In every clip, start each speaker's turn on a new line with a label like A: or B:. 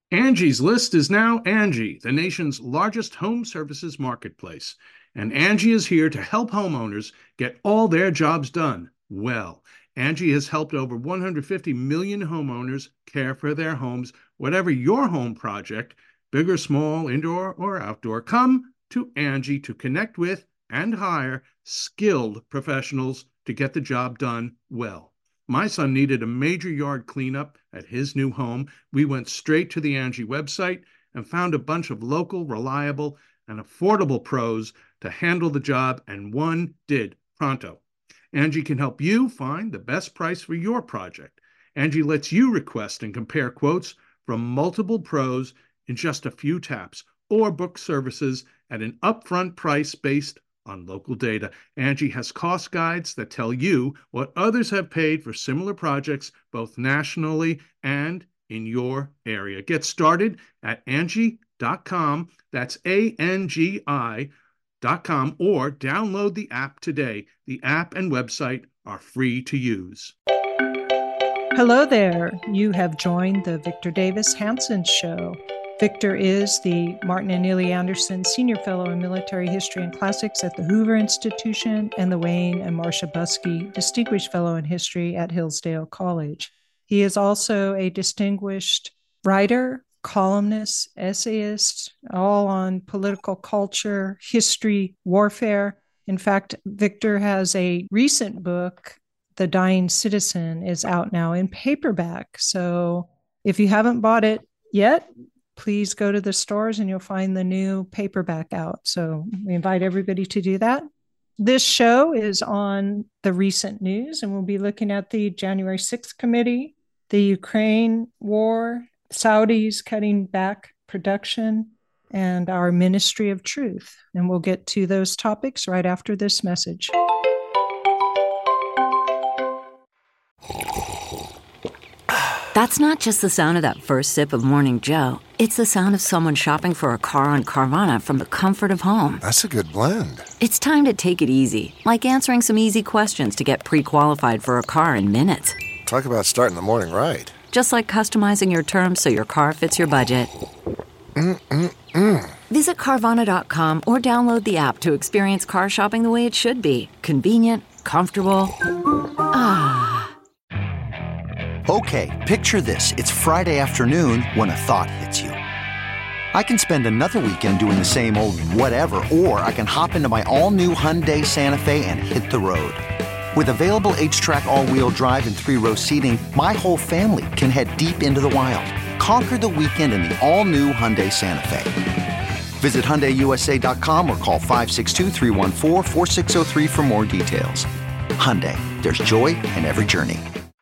A: Angie's List is now Angie, the nation's largest home services marketplace. And Angie is here to help homeowners get all their jobs done well. Angie has helped over 150 million homeowners care for their homes. Whatever your home project, big or small, indoor or outdoor, come to Angie to connect with and hire skilled professionals to get the job done well. My son needed a major yard cleanup at his new home. We went straight to the Angie website and found a bunch of local, reliable, and affordable pros to handle the job, and one did pronto. Angie can help you find the best price for your project. Angie lets you request and compare quotes from multiple pros in just a few taps, or book services at an upfront price based on local data. Angie has cost guides that tell you what others have paid for similar projects, both nationally and in your area. Get started at Angie.com. That's ANGI.com, or download the app today. The app and website are free to use.
B: Hello there. You have joined the Victor Davis Hanson Show. Victor is the Martin and Neely Anderson Senior Fellow in Military History and Classics at the Hoover Institution and the Wayne and Marcia Buskey Distinguished Fellow in History at Hillsdale College. He is also a distinguished writer, columnist, essayist, all on political culture, history, warfare. In fact, Victor has a recent book, The Dying Citizen, is out now in paperback. So if you haven't bought it yet, please go to the stores and you'll find the new paperback out. So we invite everybody to do that. This show is on the recent news, and we'll be looking at the January 6th committee, the Ukraine war, Saudis cutting back production, and our Ministry of Truth. And we'll get to those topics right after this message.
C: That's not just the sound of that first sip of Morning Joe. It's the sound of someone shopping for a car on Carvana from the comfort of home.
D: That's a good blend.
C: It's time to take it easy, like answering some easy questions to get pre-qualified for a car in minutes.
D: Talk about starting the morning right.
C: Just like customizing your terms so your car fits your budget. Visit Carvana.com or download the app to experience car shopping the way it should be. Convenient, comfortable.
E: Okay, picture this. It's Friday afternoon when a thought hits you. I can spend another weekend doing the same old whatever, or I can hop into my all-new Hyundai Santa Fe and hit the road. With available H-Track all-wheel drive and 3-row seating, my whole family can head deep into the wild. Conquer the weekend in the all-new Hyundai Santa Fe. Visit HyundaiUSA.com or call 562-314-4603 for more details. Hyundai, there's joy in every journey.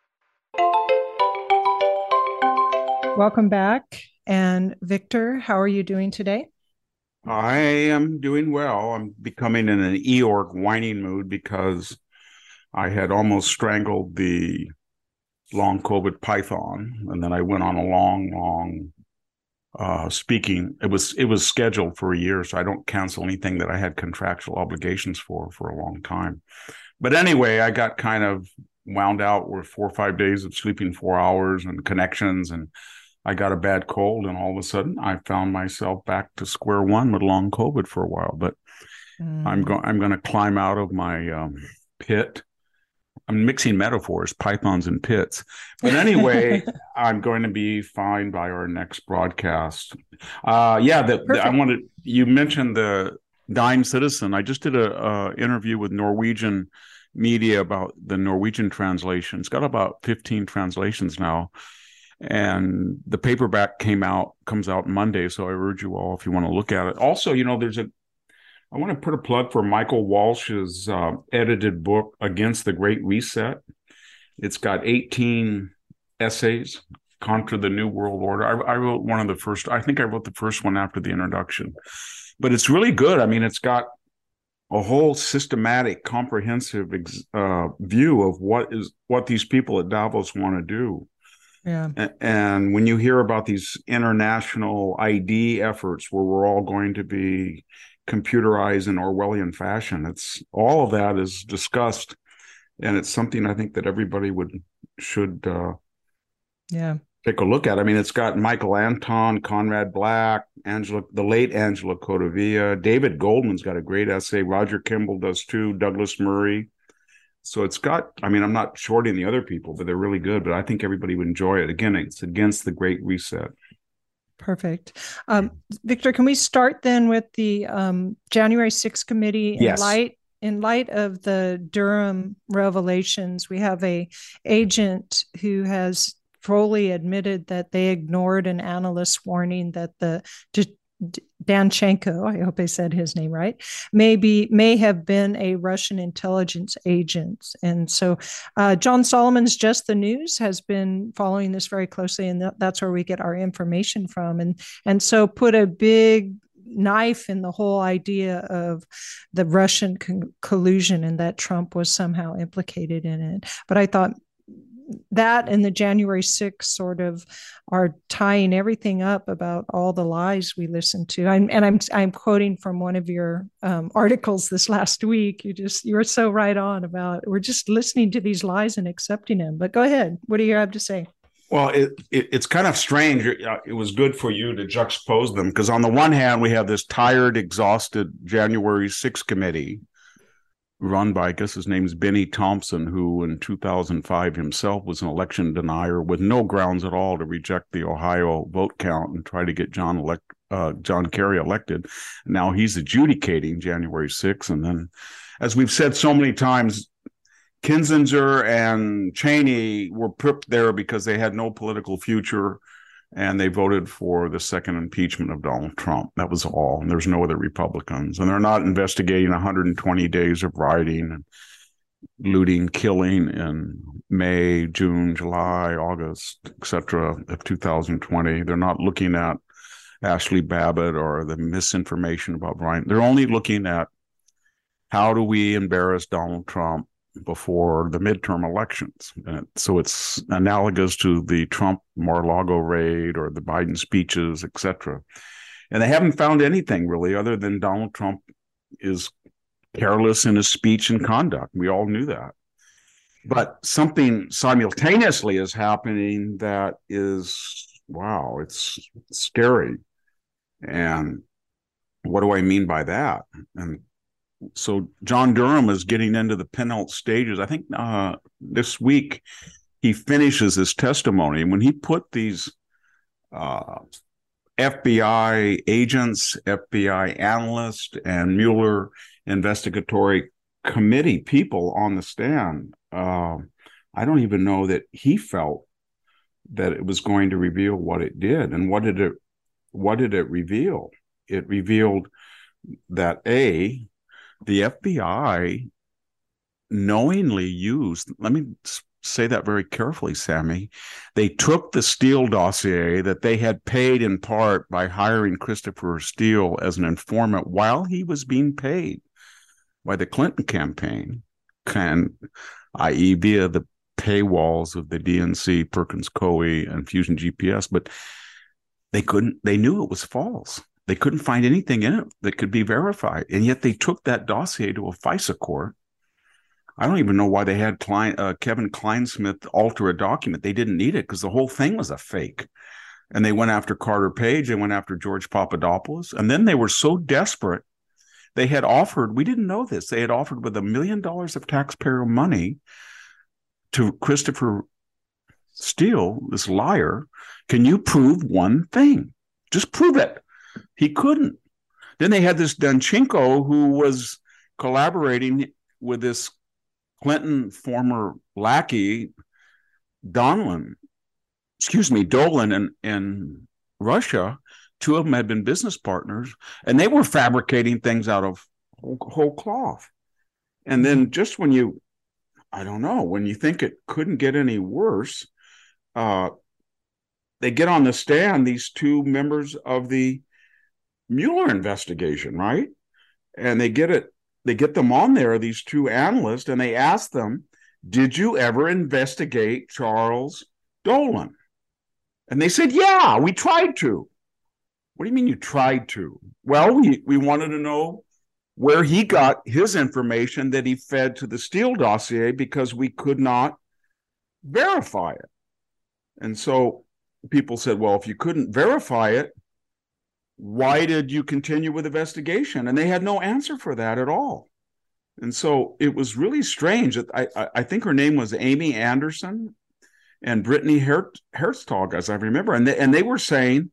B: Welcome back. And Victor, how are you doing today?
F: I am doing well. I'm becoming in an Eeyore whining mood because I had almost strangled the long COVID python, and then I went on a long speaking. It was scheduled for a year, so I don't cancel anything that I had contractual obligations for a long time. But anyway, I got kind of wound out with 4 or 5 days of sleeping 4 hours and connections, and I got a bad cold, and all of a sudden I found myself back to square one with long COVID for a while. But I'm going to climb out of my pit. I'm mixing metaphors, pythons and pits. But anyway, I'm going to be fine by our next broadcast. You mentioned the Dying Citizen. I just did a interview with Norwegian media about the Norwegian translation. It's got about 15 translations now. And the paperback comes out Monday. So I urge you all, if you want to look at it. Also, I want to put a plug for Michael Walsh's edited book, Against the Great Reset. It's got 18 essays, Contra the New World Order. I wrote one of the first. I think I wrote the first one after the introduction. But it's really good. I mean, it's got a whole systematic, comprehensive view of what these people at Davos want to do.
B: Yeah.
F: And when you hear about these international ID efforts where we're all going to be computerized in Orwellian fashion, it's all of that is discussed, and it's something I think that everybody should take a look at it. I mean, it's got Michael Anton, Conrad Black, the late Angela Codevilla, David Goldman's got a great essay. Roger Kimball does too, Douglas Murray. So it's got, I mean, I'm not shorting the other people, but they're really good. But I think everybody would enjoy it. Again, it's against the Great Reset.
B: Perfect. Victor, can we start then with the January 6th committee?
F: Yes.
B: In light of the Durham revelations, we have a agent who has fully admitted that they ignored an analyst's warning that the Danchenko, I hope I said his name right, may have been a Russian intelligence agent. And so John Solomon's Just the News has been following this very closely, and that's where we get our information from. And so put a big knife in the whole idea of the Russian collusion and that Trump was somehow implicated in it. But I thought that and the January 6th sort of are tying everything up about all the lies we listened to. I'm quoting from one of your articles this last week. You were so right on about we're just listening to these lies and accepting them. But go ahead. What do you have to say?
F: Well, it's kind of strange. It was good for you to juxtapose them because on the one hand, we have this tired, exhausted January 6th committee run by, I guess his name is Benny Thompson, who in 2005 himself was an election denier with no grounds at all to reject the Ohio vote count and try to get John Kerry elected. Now he's adjudicating January 6th. And then, as we've said so many times, Kinzinger and Cheney were put there because they had no political future, and they voted for the second impeachment of Donald Trump. That was all. And there's no other Republicans. And they're not investigating 120 days of rioting and looting, killing in May, June, July, August, etc. of 2020. They're not looking at Ashley Babbitt or the misinformation about Brian. They're only looking at how do we embarrass Donald Trump before the midterm elections. And so it's analogous to the Trump Mar-a-Lago raid or the Biden speeches, etc. And they haven't found anything really other than Donald Trump is careless in his speech and conduct. We all knew that. But something simultaneously is happening that is, wow, it's scary. And what do I mean by that? And so John Durham is getting into the penultimate stages. I think this week he finishes his testimony. And when he put these FBI agents, FBI analysts, and Mueller investigatory committee people on the stand, I don't even know that he felt that it was going to reveal what it did. And what did it reveal? It revealed that the FBI knowingly used, let me say that very carefully, Sammy, they took the Steele dossier that they had paid in part by hiring Christopher Steele as an informant while he was being paid by the Clinton campaign, i.e. via the paywalls of the DNC, Perkins Coie, and Fusion GPS, but they knew it was false. They couldn't find anything in it that could be verified. And yet they took that dossier to a FISA court. I don't even know why they had Kevin Kleinsmith alter a document. They didn't need it because the whole thing was a fake. And they went after Carter Page. They went after George Papadopoulos. And then they were so desperate, they had offered, we didn't know this, they had offered with $1 million of taxpayer money to Christopher Steele, this liar, can you prove one thing? Just prove it. He couldn't. Then they had this Danchenko who was collaborating with this Clinton former lackey, Dolan in Russia. Two of them had been business partners, and they were fabricating things out of whole cloth. And then just when you think it couldn't get any worse, they get on the stand, these two members of the Mueller investigation, right? And they get them on there, these two analysts, and they ask them, did you ever investigate Charles Dolan? And they said, yeah, we tried to. What do you mean you tried to? Well, we wanted to know where he got his information that he fed to the Steele dossier because we could not verify it. And so people said, well, if you couldn't verify it, why did you continue with the investigation? And they had no answer for that at all. And so it was really strange. I think her name was Amy Anderson and Brittany Herzog, as I remember. And they were saying,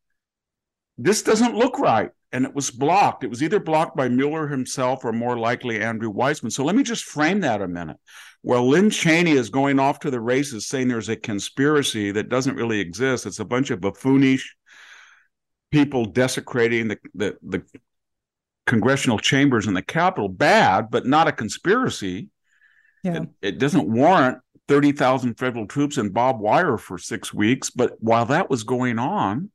F: this doesn't look right. And it was blocked. It was either blocked by Mueller himself or more likely Andrew Weissmann. So let me just frame that a minute. Well, Lynn Cheney is going off to the races saying there's a conspiracy that doesn't really exist. It's a bunch of buffoonish people desecrating the congressional chambers in the Capitol. Bad, but not a conspiracy.
B: Yeah.
F: It doesn't warrant 30,000 federal troops and barbed wire for 6 weeks. But while that was going on,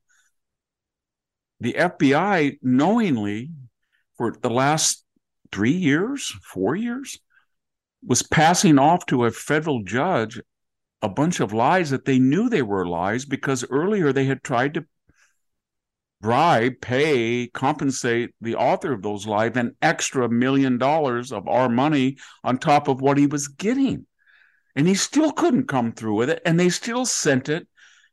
F: the FBI knowingly, for the last 3 years, 4 years, was passing off to a federal judge a bunch of lies that they knew they were lies, because earlier they had tried to bribe, pay, compensate the author of those lies an extra $1 million of our money on top of what he was getting. And he still couldn't come through with it. And they still sent it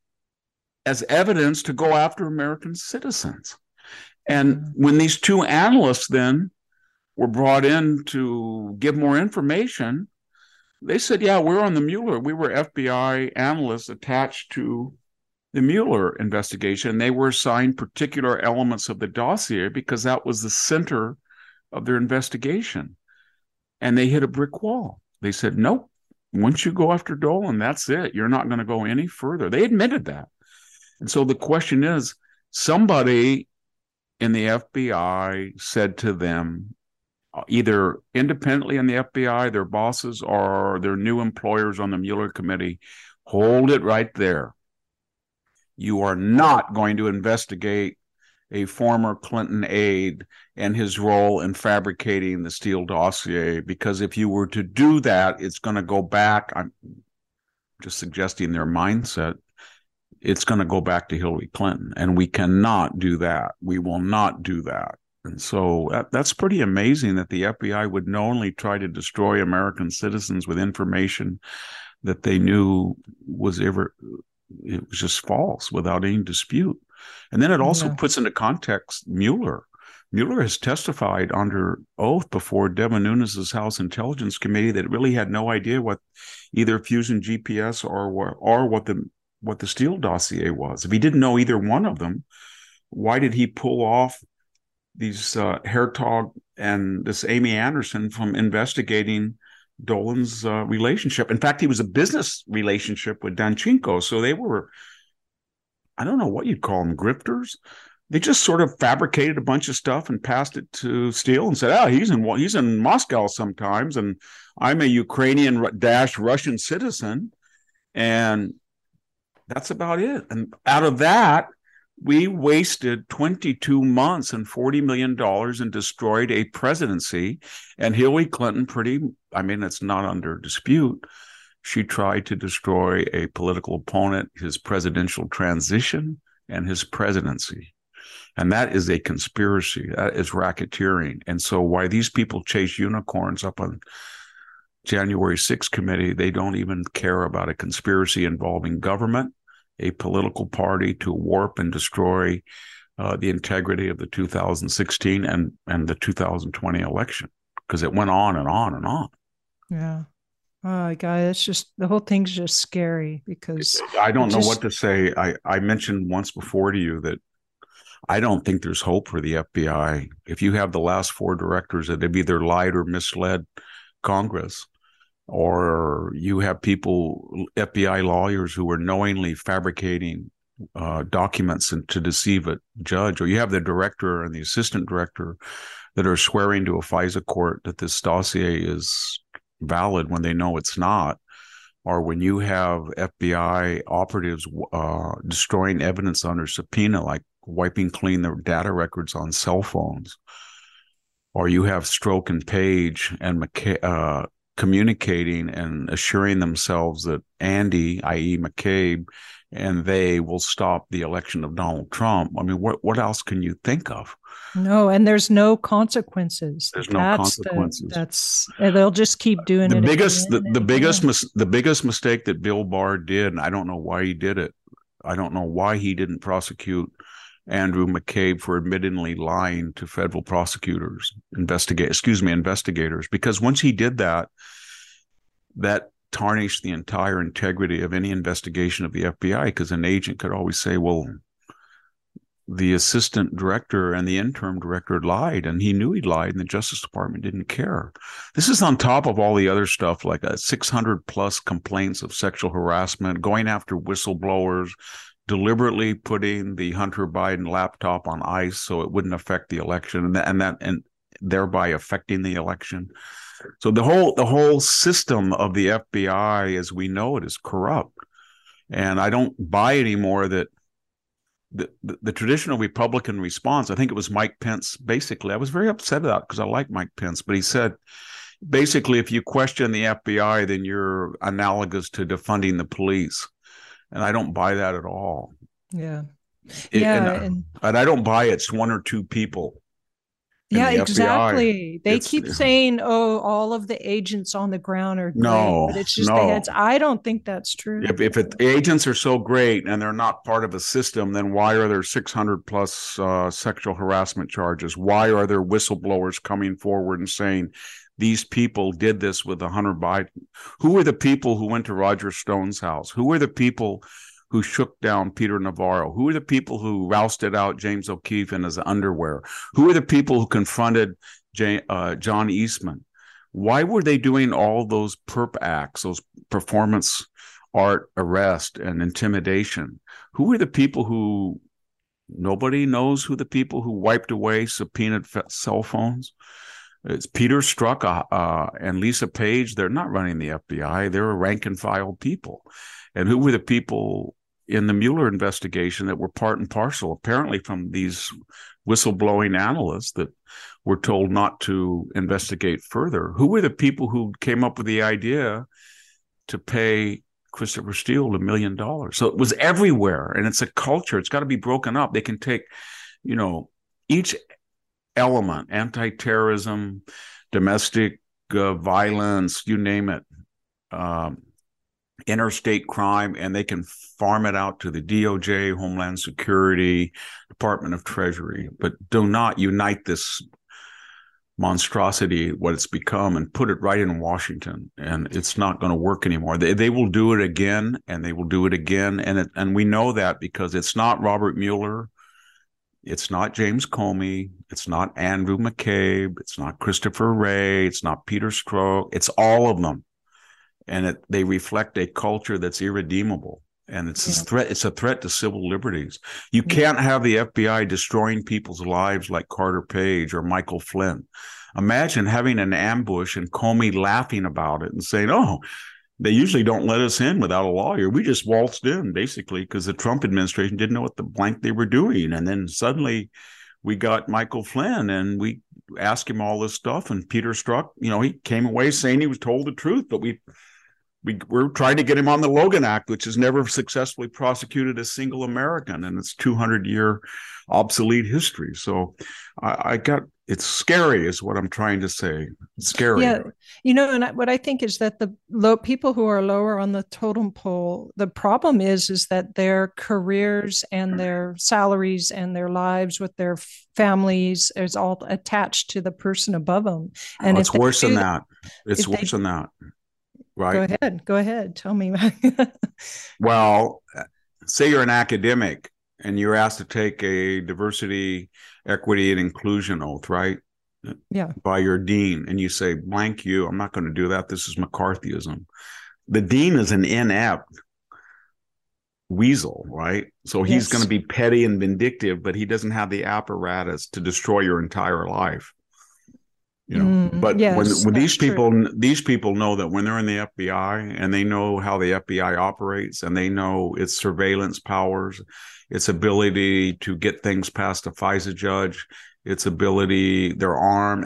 F: as evidence to go after American citizens. And when these two analysts then were brought in to give more information, they said, yeah, we're on the Mueller. We were FBI analysts attached to the Mueller investigation. They were assigned particular elements of the dossier because that was the center of their investigation. And they hit a brick wall. They said, nope, once you go after Dolan, that's it. You're not going to go any further. They admitted that. And so the question is, somebody in the FBI said to them, either independently in the FBI, their bosses, or their new employers on the Mueller committee, hold it right there. You are not going to investigate a former Clinton aide and his role in fabricating the Steele dossier, because if you were to do that, it's going to go back. I'm just suggesting their mindset. It's going to go back to Hillary Clinton, and we cannot do that. We will not do that. And so that's pretty amazing that the FBI would not only try to destroy American citizens with information that they knew it was just false without any dispute. And then it also puts into context Mueller. Mueller has testified under oath before Devin Nunes's House Intelligence Committee that really had no idea what either Fusion GPS or what the Steele dossier was. If he didn't know either one of them, why did he pull off these Herzog and this Amy Anderson from investigating Dolan's relationship? In fact, he was a business relationship with Danchenko. So they were, I don't know what you'd call them, grifters. They just sort of fabricated a bunch of stuff and passed it to Steele and said, he's in Moscow sometimes, and I'm a Ukrainian-Russian citizen. And that's about it. And out of that, we wasted 22 months and $40 million and destroyed a presidency. And Hillary Clinton it's not under dispute. She tried to destroy a political opponent, his presidential transition, and his presidency. And that is a conspiracy. That is racketeering. And so why these people chase unicorns up on January 6th committee, they don't even care about a conspiracy involving government, a political party to warp and destroy the integrity of the 2016 and the 2020 election, because it went on and on and on.
B: Yeah. Oh, God, it's just, the whole thing's just scary because
F: I don't know what to say. I mentioned once before to you that I don't think there's hope for the FBI. If you have the last four directors that have either lied or misled Congress, or you have people, FBI lawyers, who are knowingly fabricating documents to deceive a judge, or you have the director and the assistant director that are swearing to a FISA court that this dossier is valid when they know it's not, or when you have FBI operatives destroying evidence under subpoena, like wiping clean the data records on cell phones, or you have Strzok and Page and communicating and assuring themselves that Andy, i.e. McCabe, and they will stop the election of Donald Trump. I mean, what else can you think of?
B: No, and there's no consequences.
F: There's no consequences.
B: They'll just keep doing it.
F: The biggest mistake that Bill Barr did, and I don't know why he did it, I don't know why he didn't prosecute Andrew McCabe for admittedly lying to federal prosecutors, investigators, because once he did that, that tarnished the entire integrity of any investigation of the FBI, because an agent could always say, well, the assistant director and the interim director lied, and he knew he lied, and the Justice Department didn't care. This is on top of all the other stuff, like 600 plus complaints of sexual harassment, going after whistleblowers, deliberately putting the Hunter Biden laptop on ice so it wouldn't affect the election, and thereby affecting the election. So the whole system of the FBI, as we know it, is corrupt. And I don't buy anymore that the traditional Republican response, I think it was Mike Pence, basically, I was very upset about it because I like Mike Pence, but he said, basically, if you question the FBI, then you're analogous to defunding the police. And I don't buy that at all.
B: Yeah.
F: And I don't buy it's one or two people.
B: Yeah, exactly. They keep saying, "Oh, all of the agents on the ground are great," but it's just the heads. I don't think that's true.
F: If agents are so great and they're not part of a system, then why are there 600 plus sexual harassment charges? Why are there whistleblowers coming forward and saying these people did this with Hunter Biden? Who are the people who went to Roger Stone's house? Who are the people who shook down Peter Navarro? Who are the people who rousted out James O'Keefe in his underwear? Who are the people who confronted John Eastman? Why were they doing all those perp acts, those performance art arrest and intimidation? Who are the people who, nobody knows who the people who wiped away subpoenaed cell phones? It's Peter Strzok and Lisa Page. They're not running the FBI. They're rank and file people. And who were the people in the Mueller investigation that were part and parcel, apparently, from these whistleblowing analysts that were told not to investigate further? Who were the people who came up with the idea to pay Christopher Steele $1 million? So it was everywhere, and it's a culture. It's got to be broken up. They can take, each element, anti-terrorism, domestic violence, you name it, interstate crime, and they can farm it out to the DOJ, Homeland Security, Department of Treasury, but do not unite this monstrosity, what it's become, and put it right in Washington. And it's not going to work anymore. They will do it again, and they will do it again. And we know that because it's not Robert Mueller. It's not James Comey. It's not Andrew McCabe. It's not Christopher Wray. It's not Peter Strzok. It's all of them. And they reflect a culture that's irredeemable. And it's a threat. It's a threat to civil liberties. You can't have the FBI destroying people's lives like Carter Page or Michael Flynn. Imagine having an ambush and Comey laughing about it and saying, "Oh, they usually don't let us in without a lawyer. We just waltzed in, basically, because the Trump administration didn't know what the blank they were doing. And then suddenly we got Michael Flynn and we asked him all this stuff. And Peter Strzok, he came away saying he was told the truth, but we're trying to get him on the Logan Act, which has never successfully prosecuted a single American in its 200-year obsolete history. So it's scary is what I'm trying to say. It's scary.
B: Yeah. And what I think is that the people who are lower on the totem pole, the problem is that their careers and their salaries and their lives with their families is all attached to the person above them. And
F: it's worse than that. It's worse than that. Right.
B: Go ahead. Tell me.
F: Well, say you're an academic and you're asked to take a diversity, equity, and inclusion oath, right?
B: Yeah.
F: By your dean. And you say, blank you, I'm not going to do that. This is McCarthyism. The dean is an inept weasel, right? So he's going to be petty and vindictive, but he doesn't have the apparatus to destroy your entire life. But when these people know that when they're in the FBI and they know how the FBI operates and they know its surveillance powers, its ability to get things past a FISA judge, its ability, their arm.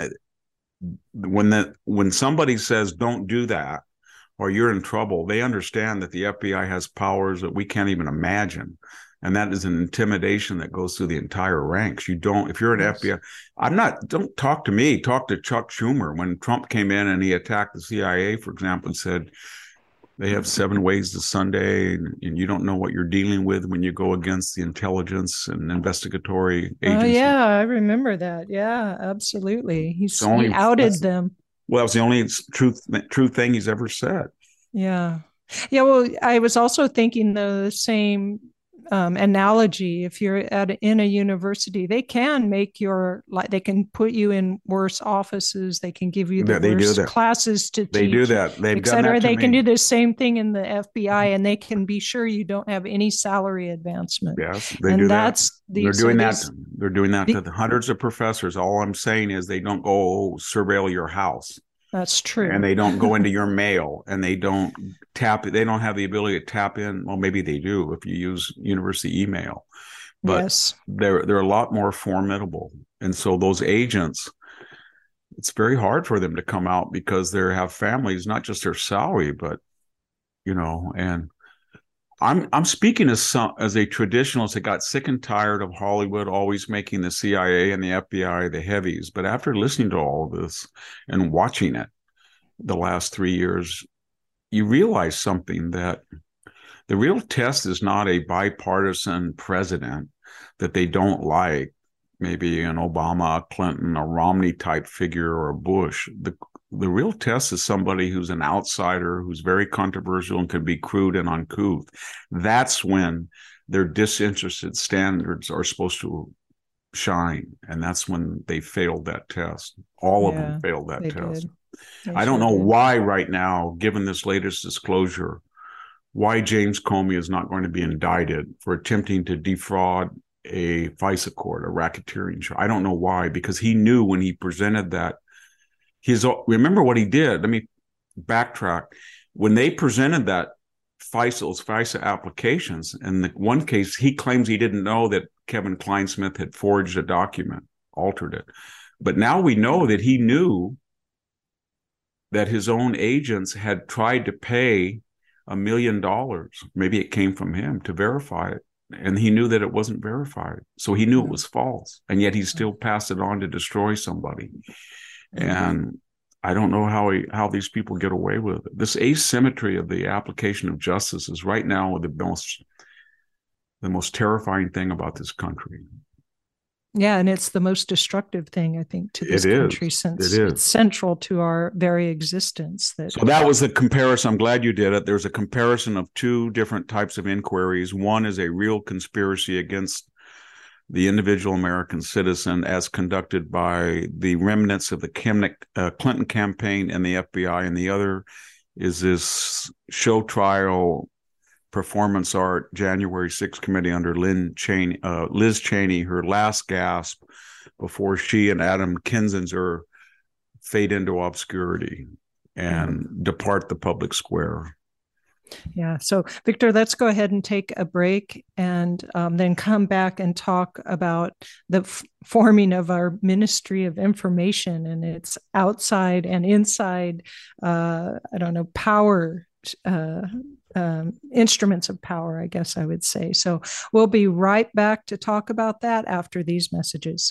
F: When somebody says don't do that or you're in trouble, they understand that the FBI has powers that we can't even imagine. And that is an intimidation that goes through the entire ranks. If you're an FBI, don't talk to me, talk to Chuck Schumer. When Trump came in and he attacked the CIA, for example, and said, They have 7 ways to Sunday, and you don't know what you're dealing with when you go against the intelligence and investigatory
B: Oh,
F: agency.
B: yeah, I remember that. Yeah, absolutely. He outed them.
F: Well, that was the only true thing he's ever said.
B: Yeah. Yeah, well, I was also thinking the same analogy. If you're in a university, they can they can put you in worse offices. They can give you the worst classes to teach.
F: They do that. They've done that to
B: They
F: me.
B: can do the same thing in the FBI, and they can be sure you don't have any salary advancement.
F: Yes, they do that. They're doing that to the hundreds of professors. All I'm saying is they don't go surveil your house.
B: That's true.
F: And they don't go into your mail, and they don't they don't have the ability to tap in. Well, maybe they do if you use university email, but
B: yes,
F: they're a lot more formidable. And so those agents, it's very hard for them to come out because they have families, not just their salary, but, and I'm speaking as a traditionalist that got sick and tired of Hollywood always making the CIA and the FBI the heavies. But after listening to all of this and watching it the last 3 years, you realize something, that the real test is not a bipartisan president that they don't like, maybe an Obama, a Clinton, a Romney type figure, or a Bush. The real test is somebody who's an outsider, who's very controversial and can be crude and uncouth. That's when their disinterested standards are supposed to shine. And that's when they failed that test. All of them failed that test. I don't know why right now, given this latest disclosure, why James Comey is not going to be indicted for attempting to defraud a FISA court, a racketeering charge. I don't know why, because he knew when he presented that. Remember what he did. Let me backtrack. When they presented that FISA applications, in the one case, he claims he didn't know that Kevin Kleinsmith had forged a document, altered it. But now we know that he knew that his own agents had tried to pay $1 million. Maybe it came from him to verify it. And he knew that it wasn't verified. So he knew it was false. And yet he still passed it on to destroy somebody. And I don't know how these people get away with it. This asymmetry of the application of justice is right now the most terrifying thing about this country.
B: Yeah, and it's the most destructive thing, I think, to this country, since it's central to our very existence.
F: So that was the comparison. I'm glad you did it. There's a comparison of 2 different types of inquiries. One is a real conspiracy against the individual American citizen, as conducted by the remnants of the Clinton campaign and the FBI, and the other is this show trial performance art January 6th committee under Liz Cheney, her last gasp before she and Adam Kinzinger fade into obscurity and depart the public square.
B: Yeah. So, Victor, let's go ahead and take a break, and then come back and talk about the forming of our Ministry of Information and its outside and inside, power, instruments of power, I guess I would say. So we'll be right back to talk about that after these messages.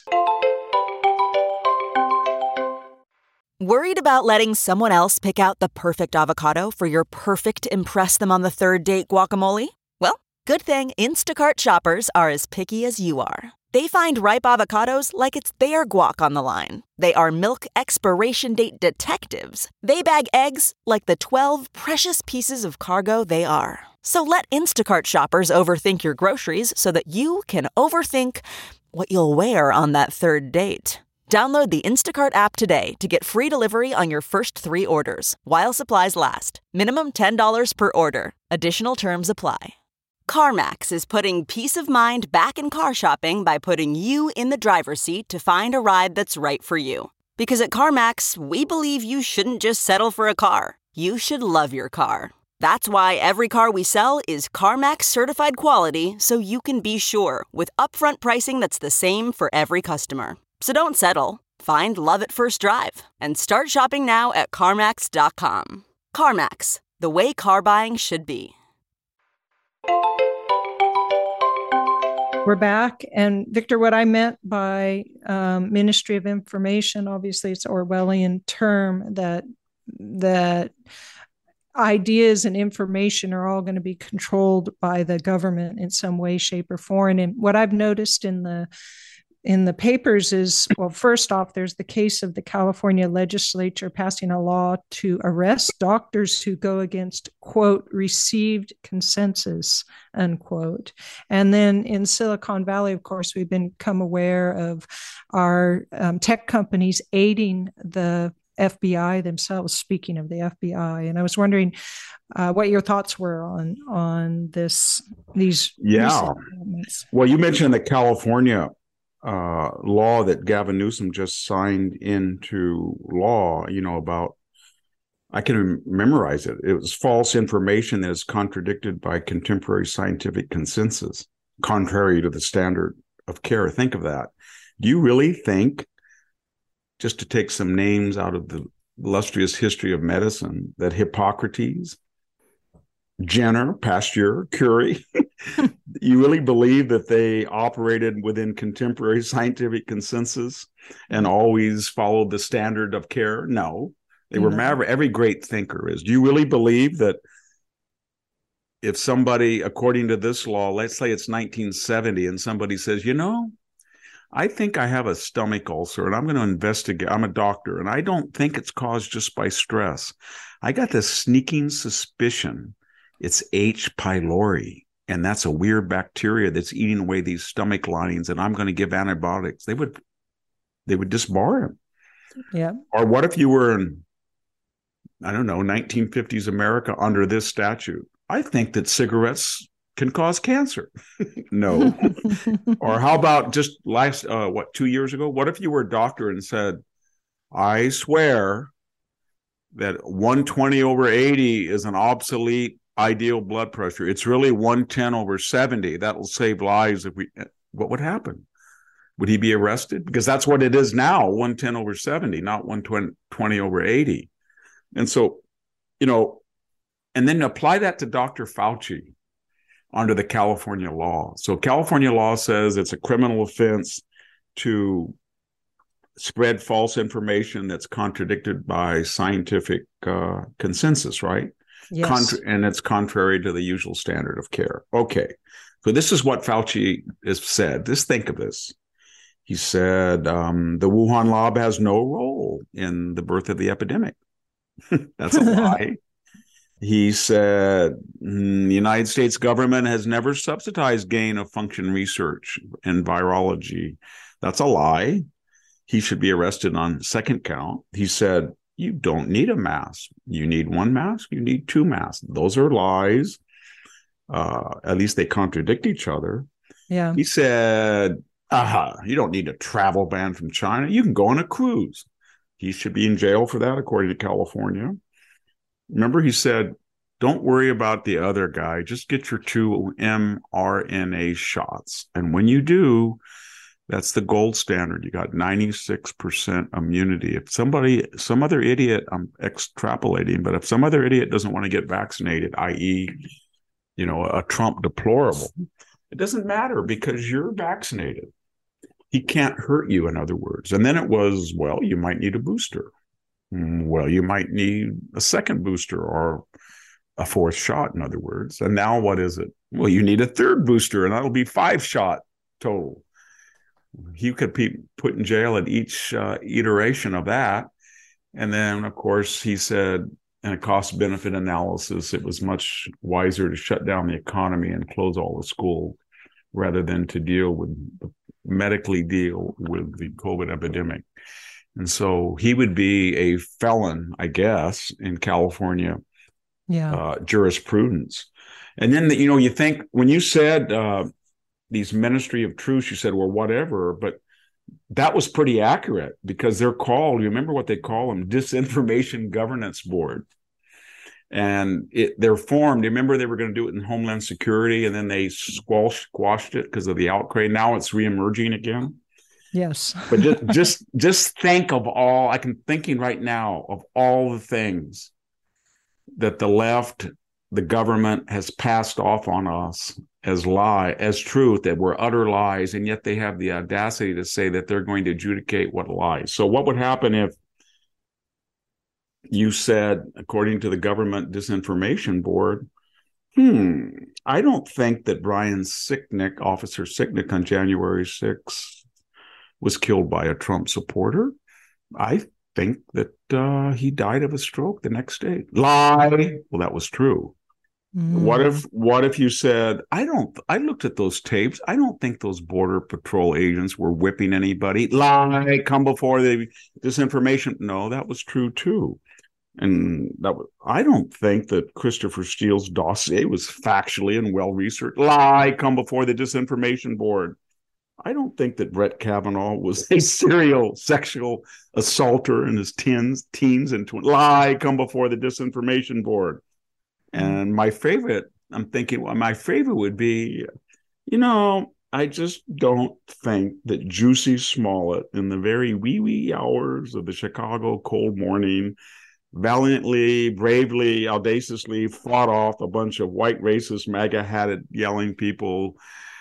G: Worried about letting someone else pick out the perfect avocado for your perfect impress them on the third date guacamole? Well, good thing Instacart shoppers are as picky as you are. They find ripe avocados like it's their guac on the line. They are milk expiration date detectives. They bag eggs like the 12 precious pieces of cargo they are. So let Instacart shoppers overthink your groceries so that you can overthink what you'll wear on that third date. Download the Instacart app today to get free delivery on your first 3 orders, while supplies last. Minimum $10 per order. Additional terms apply. CarMax is putting peace of mind back in car shopping by putting you in the driver's seat to find a ride that's right for you. Because at CarMax, we believe you shouldn't just settle for a car. You should love your car. That's why every car we sell is CarMax certified quality, so you can be sure, with upfront pricing that's the same for every customer. So don't settle. Find love at first drive and start shopping now at CarMax.com. CarMax, the way car buying should be.
B: We're back. And Victor, what I meant by Ministry of Information, obviously it's an Orwellian term that ideas and information are all going to be controlled by the government in some way, shape, or form. And what I've noticed in the papers is, well, first off, there's the case of the California legislature passing a law to arrest doctors who go against, quote, received consensus, unquote. And then in Silicon Valley, of course, we've become aware of our tech companies aiding the FBI themselves, speaking of the FBI. And I was wondering what your thoughts were on these.
F: Yeah. Well, you mentioned the California law that Gavin Newsom just signed into law, about, I can memorize it. It was false information that is contradicted by contemporary scientific consensus, contrary to the standard of care. Think of that. Do you really think, just to take some names out of the illustrious history of medicine, that Hippocrates, Jenner, Pasteur, Curie, you really believe that they operated within contemporary scientific consensus and always followed the standard of care? No, they were maverick. Every great thinker is. Do you really believe that if somebody, according to this law, let's say it's 1970, and somebody says, I think I have a stomach ulcer and I'm going to investigate. I'm a doctor and I don't think it's caused just by stress. I got this sneaking suspicion it's H. pylori, and that's a weird bacteria that's eating away these stomach linings, and I'm going to give antibiotics. They would disbar him.
B: Yeah. Or
F: what if you were in, 1950s America under this statute? I think that cigarettes can cause cancer. No. Or how about just last, 2 years ago? What if you were a doctor and said, I swear that 120/80 is an obsolete ideal blood pressure. It's really 110/70. That'll save lives. What would happen? Would he be arrested? Because that's what it is now, 110/70, not 120/80. And so, and then apply that to Dr. Fauci under the California law. So California law says it's a criminal offense to spread false information that's contradicted by scientific consensus, right?
B: Yes.
F: And it's contrary to the usual standard of care. Okay. So this is what Fauci has said. Just think of this. He said, the Wuhan lab has no role in the birth of the epidemic. That's a lie. He said, the United States government has never subsidized gain of function research in virology. That's a lie. He should be arrested on second count. He said, you don't need a mask. You need one mask. You need two masks. Those are lies. At least they contradict each other.
B: Yeah.
F: He said, you don't need a travel ban from China. You can go on a cruise. He should be in jail for that, according to California. Remember, he said, don't worry about the other guy. Just get your 2 mRNA shots. And when you do, that's the gold standard. You got 96% immunity. If some other idiot, I'm extrapolating, but if some other idiot doesn't want to get vaccinated, i.e., a Trump deplorable, it doesn't matter because you're vaccinated. He can't hurt you, in other words. And then it was, well, you might need a booster. Well, you might need a second booster or a fourth shot, in other words. And now what is it? Well, you need a third booster, and that'll be 5 shot total. He could be put in jail at each iteration of that. And then, of course, he said in a cost-benefit analysis, it was much wiser to shut down the economy and close all the schools rather than to medically deal with the COVID epidemic. And so he would be a felon, I guess, in California jurisprudence. And then, you think when you said these Ministry of Truth, you said, well, whatever, but that was pretty accurate because they're called, you remember what they call them? Disinformation Governance Board. And they're formed. Remember, they were going to do it in Homeland Security, and then they squashed it because of the outcry. Now it's reemerging again.
B: Yes.
F: But just think of all, I'm thinking right now of all the things that the left, the government has passed off on us as truth, that were utter lies, and yet they have the audacity to say that they're going to adjudicate what lies. So what would happen if you said, according to the government disinformation board, I don't think that Brian Sicknick, Officer Sicknick, on January 6th was killed by a Trump supporter. I think that he died of a stroke the next day. Lie. Well, that was true. What if you said, I looked at those tapes. I don't think those Border Patrol agents were whipping anybody. Lie. Come before the disinformation. No, that was true too. And I don't think that Christopher Steele's dossier was factually and well-researched. Lie. Come before the disinformation board. I don't think that Brett Kavanaugh was a serial sexual assaulter in his teens and 20s. Lie. Come before the disinformation board. And my favorite would be, I just don't think that Jussie Smollett, in the very wee hours of the Chicago cold morning, valiantly, bravely, audaciously fought off a bunch of white racist, MAGA-hatted, yelling people,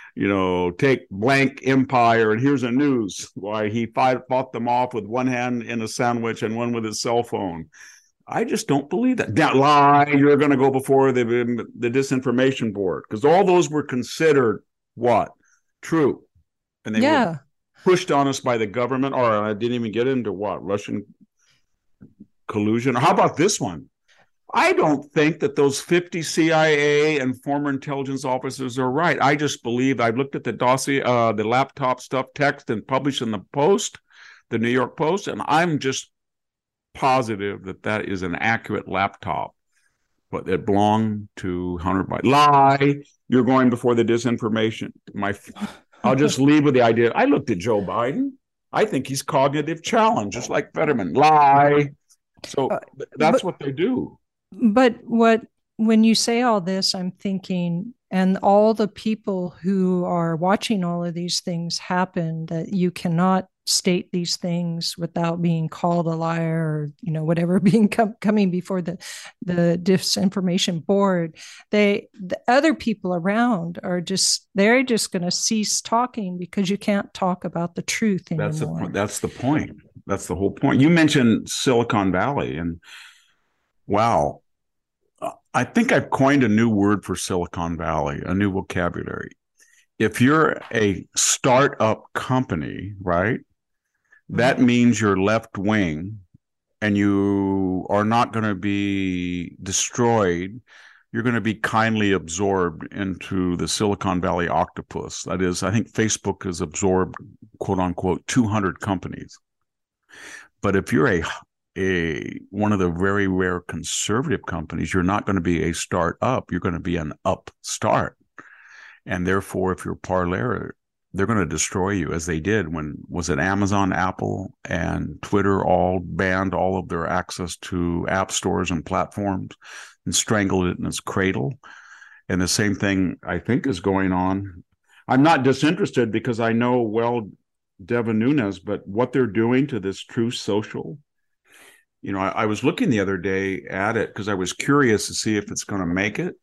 F: take blank empire, and here's a news. Why he fought them off with one hand in a sandwich and one with his cell phone. I just don't believe that. That lie, you're going to go before the disinformation board, because all those were considered what? True. And they were pushed on us by the government, or I didn't even get into what? Russian collusion. Or how about this one? I don't think that those 50 CIA and former intelligence officers are right. I just believe, I've looked at the dossier, the laptop stuff, text, and published in the Post, the New York Post, and I'm just positive that is an accurate laptop, but it belonged to Hunter Biden. Lie. You're going before the disinformation. I'll just leave with the idea. I looked at Joe Biden. I think he's cognitive challenged, just like Fetterman. Lie. So that's what they do.
B: But when you say all this, I'm thinking, and all the people who are watching all of these things happen, that you cannot state these things without being called a liar, or whatever, coming before the disinformation board. The other people around they're just going to cease talking, because you can't talk about the truth anymore.
F: That's the point. That's the whole point. You mentioned Silicon Valley, and wow, I think I've coined a new word for Silicon Valley, a new vocabulary. If you're a startup company, right, that means you're left wing and you are not going to be destroyed. You're going to be kindly absorbed into the Silicon Valley octopus. That is, I think Facebook has absorbed, quote unquote, 200 companies. But if you're one of the very rare conservative companies, you're not going to be a startup. You're going to be an upstart. And therefore, if you're Parler, they're going to destroy you, as they did when, was it Amazon, Apple, and Twitter all banned all of their access to app stores and platforms and strangled it in its cradle. And the same thing, I think, is going on. I'm not disinterested, because I know Devin Nunes, but what they're doing to this Truth Social, I was looking the other day at it because I was curious to see if it's going to make it.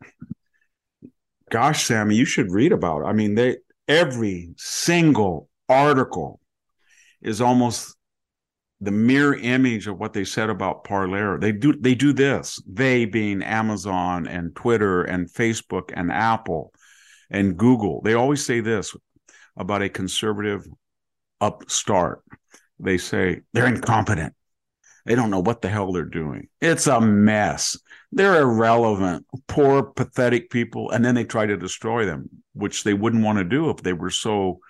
F: Gosh, Sammy, you should read about it. I mean, every single article is almost the mirror image of what they said about Parler. They do this. They being Amazon and Twitter and Facebook and Apple and Google. They always say this about a conservative upstart. They say they're incompetent. They don't know what the hell they're doing. It's a mess. They're irrelevant, poor, pathetic people. And then they try to destroy them, which they wouldn't want to do if they were so,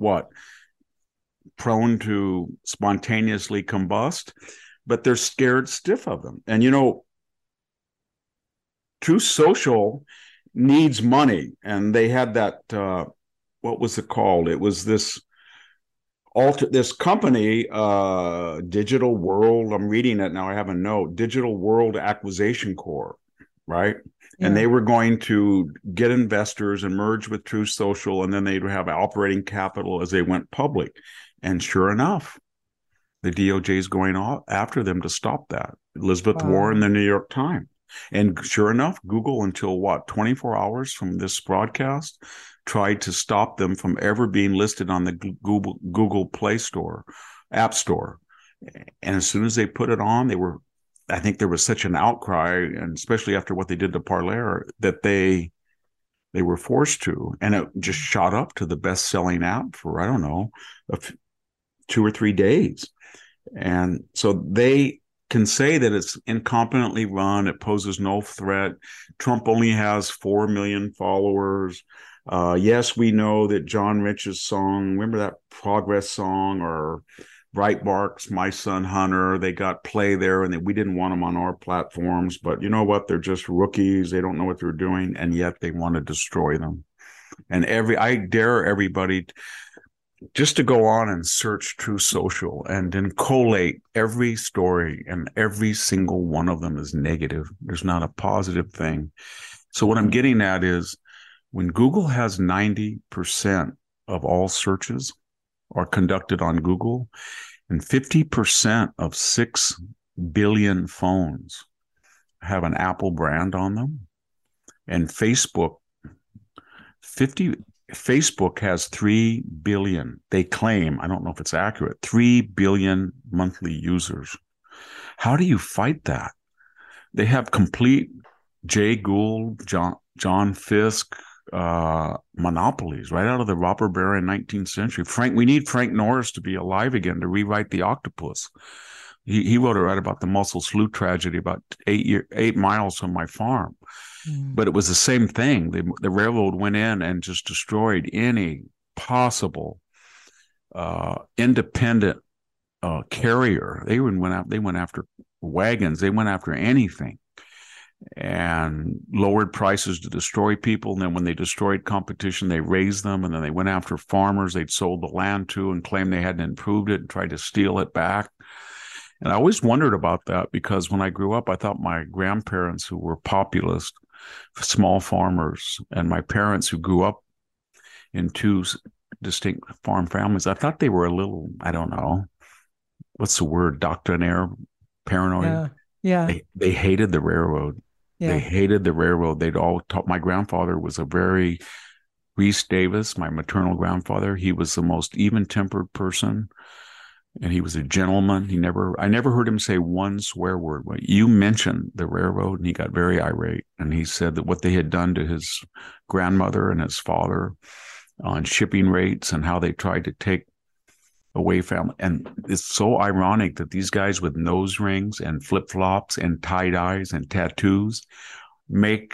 F: prone to spontaneously combust. But they're scared stiff of them. And, Truth Social needs money. And they had that, what was it called? It was this company, Digital World, I'm reading it now, I have a note, Digital World Acquisition Corp, right? Yeah. And they were going to get investors and merge with Truth Social, and then they'd have operating capital as they went public. And sure enough, the DOJ is going after them to stop that. Elizabeth Warren, the New York Times. And sure enough, Google, until 24 hours from this broadcast, tried to stop them from ever being listed on the Google Play Store, App Store. And as soon as they put it on, they were I think there was such an outcry, and especially after what they did to Parler, that they were forced to, and it just shot up to the best-selling app for, I don't know, 2 or 3 days. And so they can say that it's incompetently run, it poses no threat. Trump only has 4 million followers. Yes, we know that John Rich's song, remember that Progress song, or Breitbart's My Son Hunter, they got play there, and we didn't want them on our platforms. But you know what? They're just rookies. They don't know what they're doing, and yet they want to destroy them. And I dare everybody just to go on and search Truth Social and then collate every story, and every single one of them is negative. There's not a positive thing. So what I'm getting at is, when Google has 90% of all searches are conducted on Google, and 50% of 6 billion phones have an Apple brand on them, and Facebook has 3 billion, they claim, I don't know if it's accurate, 3 billion monthly users. How do you fight that? They have complete Jay Gould, John Fisk, monopolies right out of the robber baron 19th century. We need Frank Norris to be alive again to rewrite The Octopus. He wrote right about the Muscle Slough tragedy about 8 miles from my farm. But it was the same thing. The railroad went in and just destroyed any possible independent carrier. They went after wagons. They went after anything, and lowered prices to destroy people. And then when they destroyed competition, they raised them. And then they went after farmers they'd sold the land to and claimed they hadn't improved it and tried to steal it back. And I always wondered about that, because when I grew up, I thought my grandparents, who were populist, small farmers, and my parents, who grew up in 2 distinct farm families, I thought they were a little, I don't know, what's the word, doctrinaire, paranoid.
B: Yeah.
F: They hated the railroad.
B: Yeah.
F: They hated the railroad. They'd all taught. My grandfather was a very, Reese Davis, my maternal grandfather, he was the most even-tempered person, and he was a gentleman. I never heard him say one swear word. But you mentioned the railroad, and he got very irate. And he said that what they had done to his grandmother and his father on shipping rates, and how they tried to take away family. And it's so ironic that these guys with nose rings and flip-flops and tie-dyes and tattoos make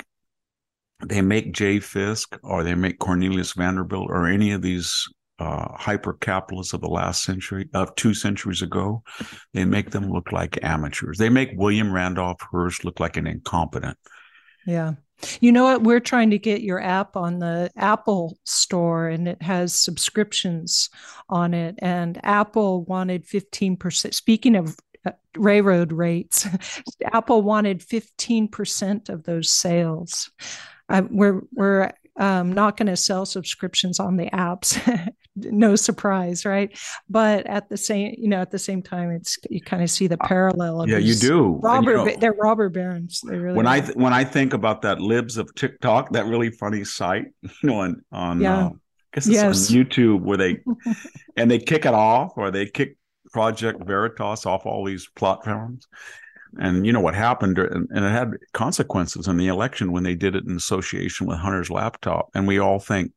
F: Jay Fisk, or they make Cornelius Vanderbilt, or any of these hyper-capitalists of the last century, of 2 centuries ago. They make them look like amateurs. They make William Randolph Hearst look like an incompetent.
B: Yeah. You know what? We're trying to get your app on the Apple Store, and it has subscriptions on it. And Apple wanted 15%. Speaking of railroad rates, Apple wanted 15% of those sales. We're not going to sell subscriptions on the apps. No surprise, right? But at the same time, it's, you kind of see the parallel of
F: you do.
B: They're robber barons. They really
F: when I think about that Libs of TikTok, that really funny site, on I guess it's on YouTube, where they and they kick it off, or they kick Project Veritas off all these platforms. And you know what happened, and it had consequences in the election when they did it in association with Hunter's laptop. And we all think,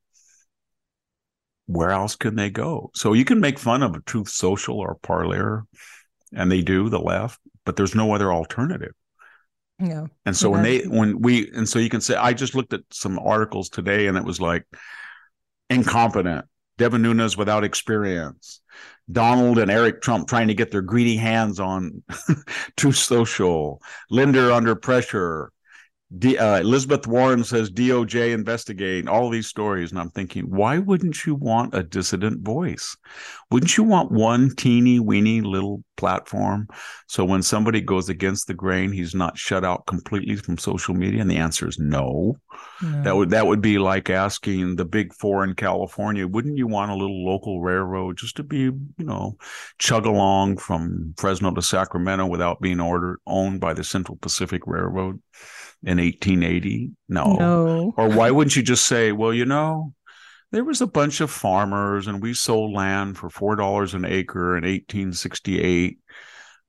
F: where else can they go? So you can make fun of Truth Social or Parler, and they do, the left, but there's no other alternative.
B: Yeah.
F: And so so you can say, I just looked at some articles today, and it was like, incompetent, Devin Nunes without experience, Donald and Eric Trump trying to get their greedy hands on Truth Social, Linder under pressure, Elizabeth Warren says DOJ investigating, all these stories. And I'm thinking, why wouldn't you want a dissident voice? Wouldn't you want one teeny weeny little platform, so when somebody goes against the grain, he's not shut out completely from social media? And the answer is no. That would be like asking the big four in California, wouldn't you want a little local railroad just to be, chug along from Fresno to Sacramento without being owned by the Central Pacific Railroad in 1880? No. Or why wouldn't you just say, well, there was a bunch of farmers, and we sold land for $4 an acre in 1868.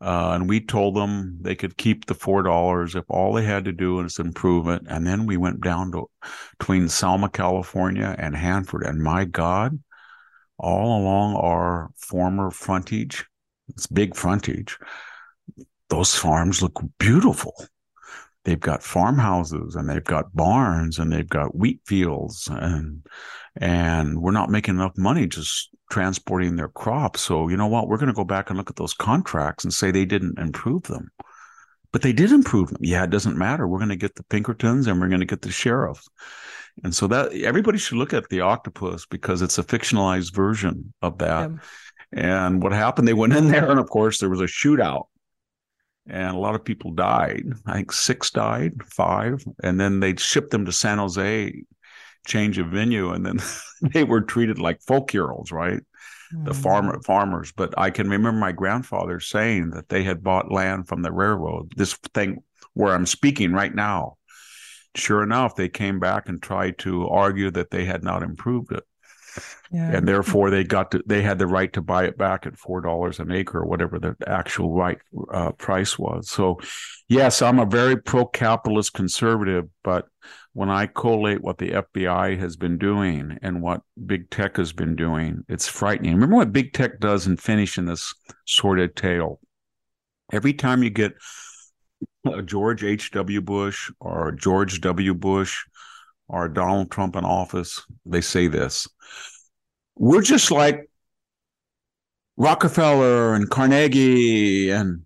F: And we told them they could keep the $4 if all they had to do was improvement. And then we went down to between Selma, California and Hanford. And my God, all along our former frontage, it's big frontage, those farms look beautiful. They've got farmhouses and they've got barns and they've got wheat fields, and we're not making enough money just transporting their crops. So you know what? We're going to go back and look at those contracts and say they didn't improve them. But they did improve them. Yeah, it doesn't matter. We're going to get the Pinkertons and we're going to get the sheriffs. And so that everybody should look at The Octopus, because it's a fictionalized version of that. Yeah. And what happened, they went in there and of course there was a shootout. And a lot of people died. I think 6 died, 5. And then they shipped them to San Jose, change of venue. And then they were treated like folk heroes, right? The farmers. But I can remember my grandfather saying that they had bought land from the railroad. This thing where I'm speaking right now. Sure enough, they came back and tried to argue that they had not improved it. Yeah. And therefore they had the right to buy it back at $4 an acre or whatever the actual right price was. So yes, I'm a very pro-capitalist conservative, but when I collate what the FBI has been doing and what big tech has been doing, it's frightening. Remember what big tech does, and finish in this sordid tale. Every time you get a George H.W. Bush or a George W. Bush or Donald Trump in office, they say this: we're just like Rockefeller and Carnegie and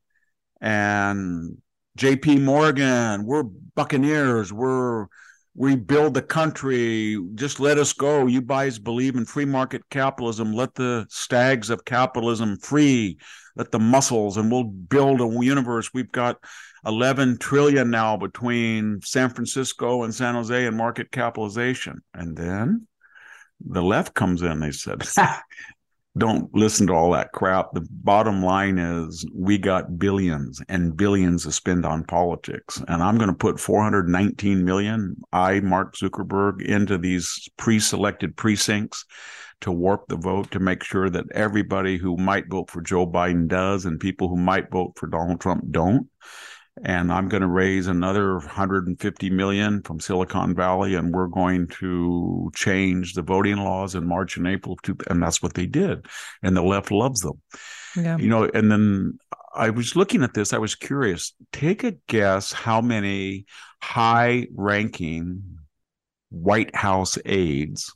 F: J.P. Morgan. We're buccaneers. We build the country. Just let us go. You guys believe in free market capitalism. Let the stags of capitalism free. Let the muscles, and we'll build a universe. We've got 11 trillion now between San Francisco and San Jose in market capitalization. And then the left comes in. They said, don't listen to all that crap. The bottom line is we got billions and billions to spend on politics. And I'm going to put 419 million, Mark Zuckerberg, into these pre-selected precincts to warp the vote, to make sure that everybody who might vote for Joe Biden does and people who might vote for Donald Trump don't. And I'm going to raise another 150 million from Silicon Valley, and we're going to change the voting laws in March and April. And that's what they did. And the left loves them. Yeah. You know, and then I was looking at this. I was curious. Take a guess how many high-ranking White House aides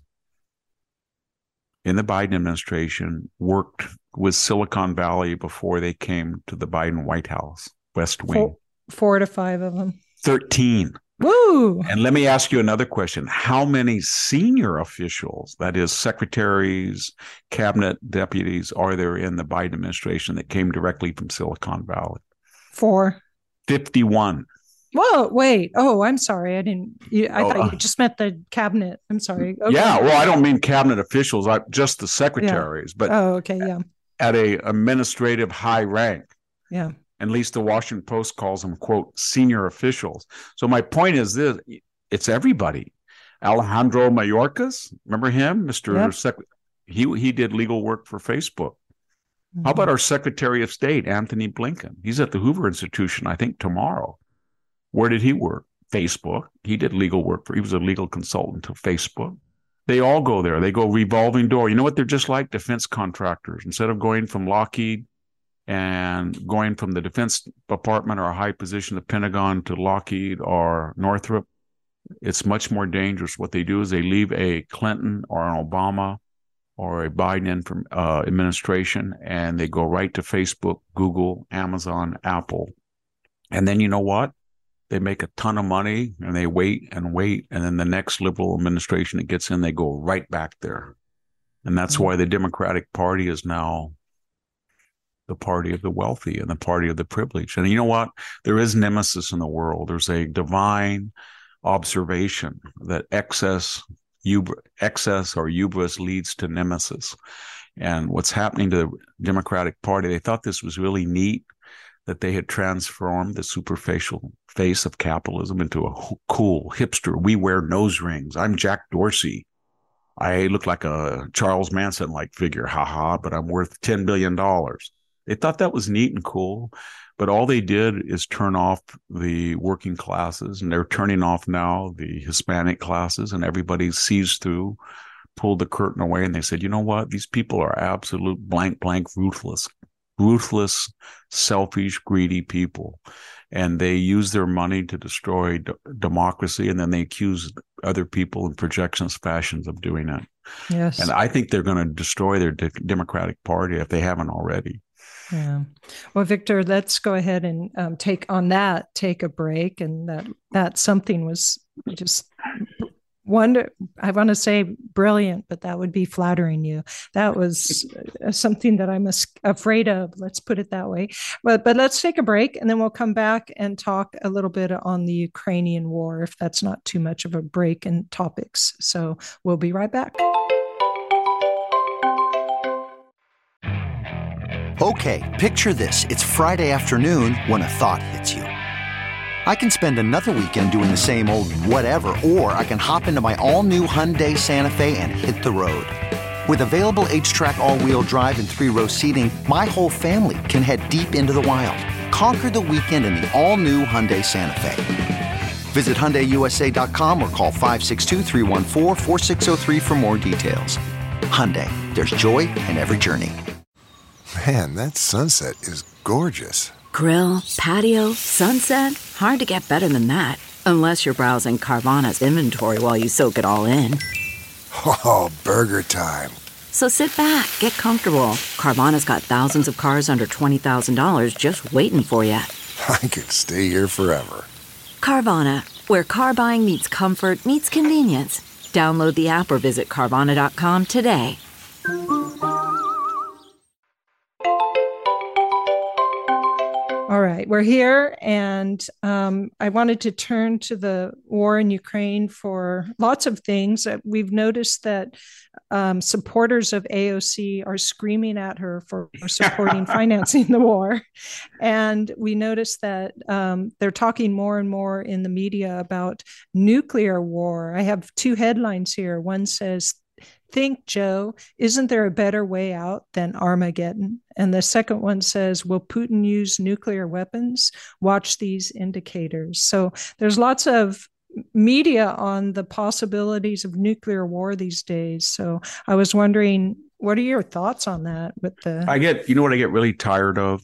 F: in the Biden administration worked with Silicon Valley before they came to the Biden White House, West Wing.
B: 4 to 5 of them.
F: 13.
B: Woo!
F: And let me ask you another question. How many senior officials, that is secretaries, cabinet deputies, are there in the Biden administration that came directly from Silicon Valley?
B: 4.
F: 51.
B: Whoa, wait. Oh, I'm sorry. I thought you just meant the cabinet. I'm sorry.
F: Okay. Yeah, well, I don't mean cabinet officials, just the secretaries.
B: Yeah. But okay, yeah.
F: At a administrative high rank.
B: Yeah.
F: At least the Washington Post calls them, quote, senior officials. So my point is this: it's everybody. Alejandro Mayorkas, remember him? He did legal work for Facebook. Mm-hmm. How about our Secretary of State, Anthony Blinken? He's at the Hoover Institution, I think, tomorrow. Where did he work? Facebook. He did legal work he was a legal consultant to Facebook. They all go there. They go revolving door. You know what they're just like? Defense contractors. Instead of going from Lockheed and going from the Defense Department or a high position, the Pentagon, to Lockheed or Northrop, it's much more dangerous. What they do is they leave a Clinton or an Obama or a Biden administration, and they go right to Facebook, Google, Amazon, Apple. And then you know what? They make a ton of money, and they wait, and then the next liberal administration that gets in, they go right back there. And that's why the Democratic Party is now the party of the wealthy and the party of the privileged. And you know what? There is nemesis in the world. There's a divine observation that excess or hubris leads to nemesis. And what's happening to the Democratic Party, they thought this was really neat, that they had transformed the superficial face of capitalism into a cool hipster. We wear nose rings. I'm Jack Dorsey. I look like a Charles Manson-like figure, haha, but I'm worth $10 billion. They thought that was neat and cool, but all they did is turn off the working classes, and they're turning off now the Hispanic classes, and everybody sees through, pulled the curtain away, and they said, you know what? These people are absolute blank, ruthless, selfish, greedy people. And they use their money to destroy democracy, and then they accuse other people in projectionist fashions of doing it.
B: Yes.
F: And I think they're going to destroy their Democratic Party if they haven't already.
B: Yeah. Well, Victor, let's go ahead and take a break. And that something was just I want to say brilliant, but that would be flattering you. That was something that I'm afraid of. Let's put it that way. But let's take a break, and then we'll come back and talk a little bit on the Ukrainian war, if that's not too much of a break in topics. So we'll be right back.
E: Okay, picture this. It's Friday afternoon when a thought hits you. I can spend another weekend doing the same old whatever, or I can hop into my all-new Hyundai Santa Fe and hit the road. With available H-Track all-wheel drive and 3-row seating, my whole family can head deep into the wild. Conquer the weekend in the all-new Hyundai Santa Fe. Visit HyundaiUSA.com or call 562-314-4603 for more details. Hyundai, there's joy in every journey.
D: Man, that sunset is gorgeous.
C: Grill, patio, sunset. Hard to get better than that. Unless you're browsing Carvana's inventory while you soak it all in.
D: Oh, burger time.
C: So sit back, get comfortable. Carvana's got thousands of cars under $20,000 just waiting for you.
D: I could stay here forever.
C: Carvana, where car buying meets comfort, meets convenience. Download the app or visit Carvana.com today.
B: All right, we're here, and I wanted to turn to the war in Ukraine for lots of things. We've noticed that supporters of AOC are screaming at her for supporting financing the war. And we noticed that they're talking more and more in the media about nuclear war. I have two headlines here. One says, "Think, Joe, isn't there a better way out than Armageddon?" And the second one says, "Will Putin use nuclear weapons? Watch these indicators." So there's lots of media on the possibilities of nuclear war these days. So I was wondering, what are your thoughts on that?
F: You know what I get really tired of?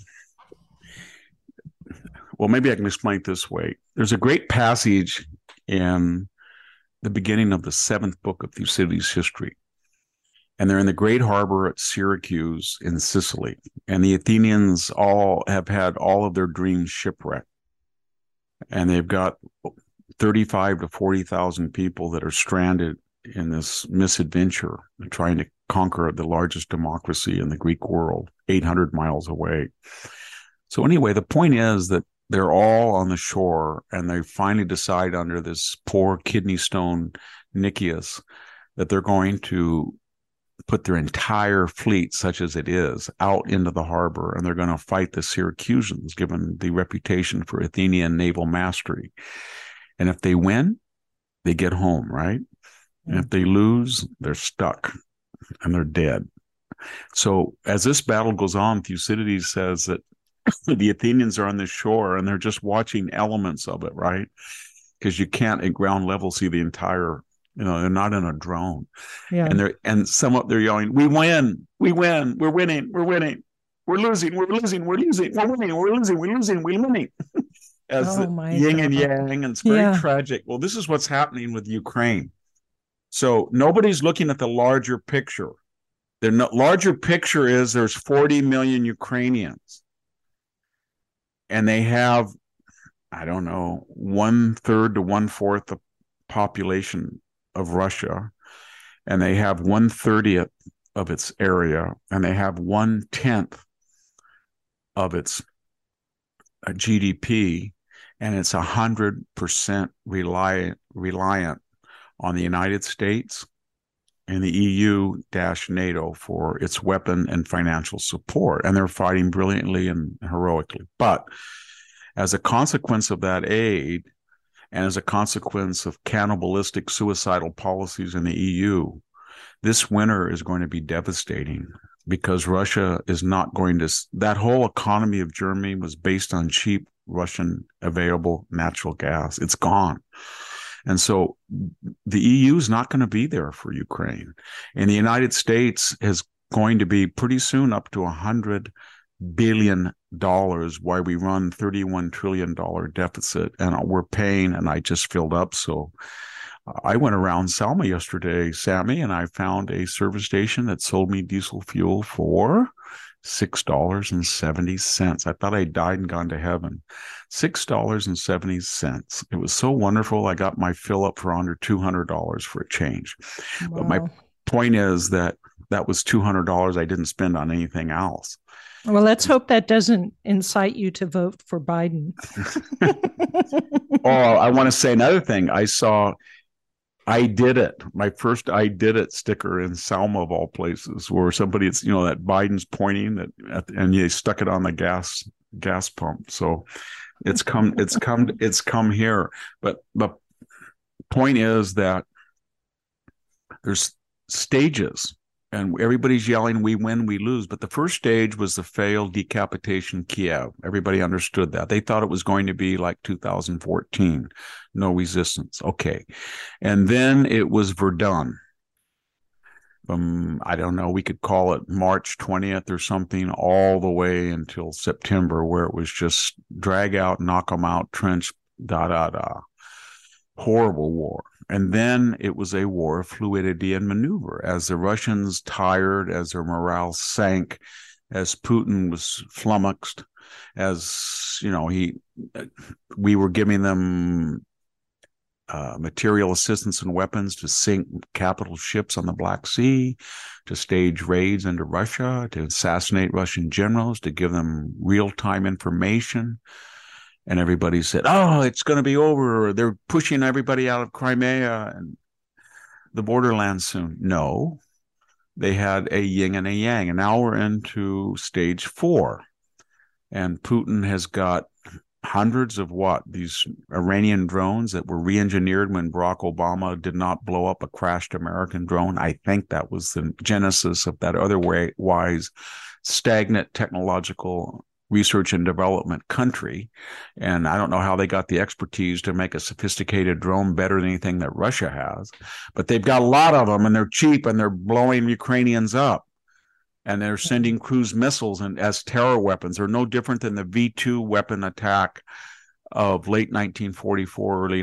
F: Well, maybe I can explain it this way. There's a great passage in the beginning of the 7th book of Thucydides' history. And they're in the great harbor at Syracuse in Sicily. And the Athenians all have had all of their dreams shipwrecked. And they've got 35 to 40,000 people that are stranded in this misadventure, trying to conquer the largest democracy in the Greek world, 800 miles away. So anyway, the point is that they're all on the shore, and they finally decide under this poor kidney stone Nicias that they're going to put their entire fleet, such as it is, out into the harbor, and they're going to fight the Syracusans, given the reputation for Athenian naval mastery. And if they win, they get home, right? And if they lose, they're stuck and they're dead. So as this battle goes on, Thucydides says that the Athenians are on the shore and they're just watching elements of it, right? Because you can't at ground level see the entire, they're not in a drone.
B: Yeah.
F: And they're yelling, "We win, we're winning, we're losing, we're winning, we're losing, we're winning, we're losing, we're winning." As yin and yang, and it's very tragic. Well, this is what's happening with Ukraine. So nobody's looking at the larger picture. The larger picture is there's 40 million Ukrainians. And they have, 1/3 to 1/4 the population of Russia. And they have 1/30th of its area. And they have 1/10 of its GDP. And it's 100% reliant on the United States and the EU-NATO for its weapon and financial support. And they're fighting brilliantly and heroically. But as a consequence of that aid, and as a consequence of cannibalistic, suicidal policies in the EU, this winter is going to be devastating. because Russia is not going to, that whole economy of Germany was based on cheap Russian available natural gas. It's gone. And so the EU is not going to be there for Ukraine. And the United States is going to be pretty soon up to $100 billion while we run $31 trillion deficit. And we're paying, and I just filled up. So I went around Selma yesterday, Sammy, and I found a service station that sold me diesel fuel for $6.70. I thought I died and gone to heaven. $6.70. It was so wonderful. I got my fill up for under $200 for a change. Wow. But my point is that was $200 I didn't spend on anything else.
B: Well, let's hope that doesn't incite you to vote for Biden.
F: Oh, I want to say another thing. I saw I Did It, my first I Did It sticker in Selma of all places, where somebody, it's, that Biden's pointing and they stuck it on the gas pump. So it's come here. But the point is that there's stages, and everybody's yelling, we win, we lose. But the first stage was the failed decapitation Kiev. Everybody understood that. They thought it was going to be like 2014, no resistance. Okay. And then it was Verdun. I don't know, we could call it March 20th or something, all the way until September, where it was just drag out, knock them out, trench, horrible war. And then it was a war of fluidity and maneuver. As the Russians tired, as their morale sank, as Putin was flummoxed, as we were giving them material assistance and weapons to sink capital ships on the Black Sea, to stage raids into Russia, to assassinate Russian generals, to give them real-time information. And everybody said, oh, it's going to be over. They're pushing everybody out of Crimea and the borderlands soon. No, they had a yin and a yang. And now we're into stage 4. And Putin has got hundreds of these Iranian drones that were re-engineered when Barack Obama did not blow up a crashed American drone. I think that was the genesis of that otherwise stagnant technological research and development country. And I don't know how they got the expertise to make a sophisticated drone better than anything that Russia has, but they've got a lot of them, and they're cheap, and they're blowing Ukrainians up, and they're sending cruise missiles as terror weapons. They're no different than the V2 weapon attack of late 1944, early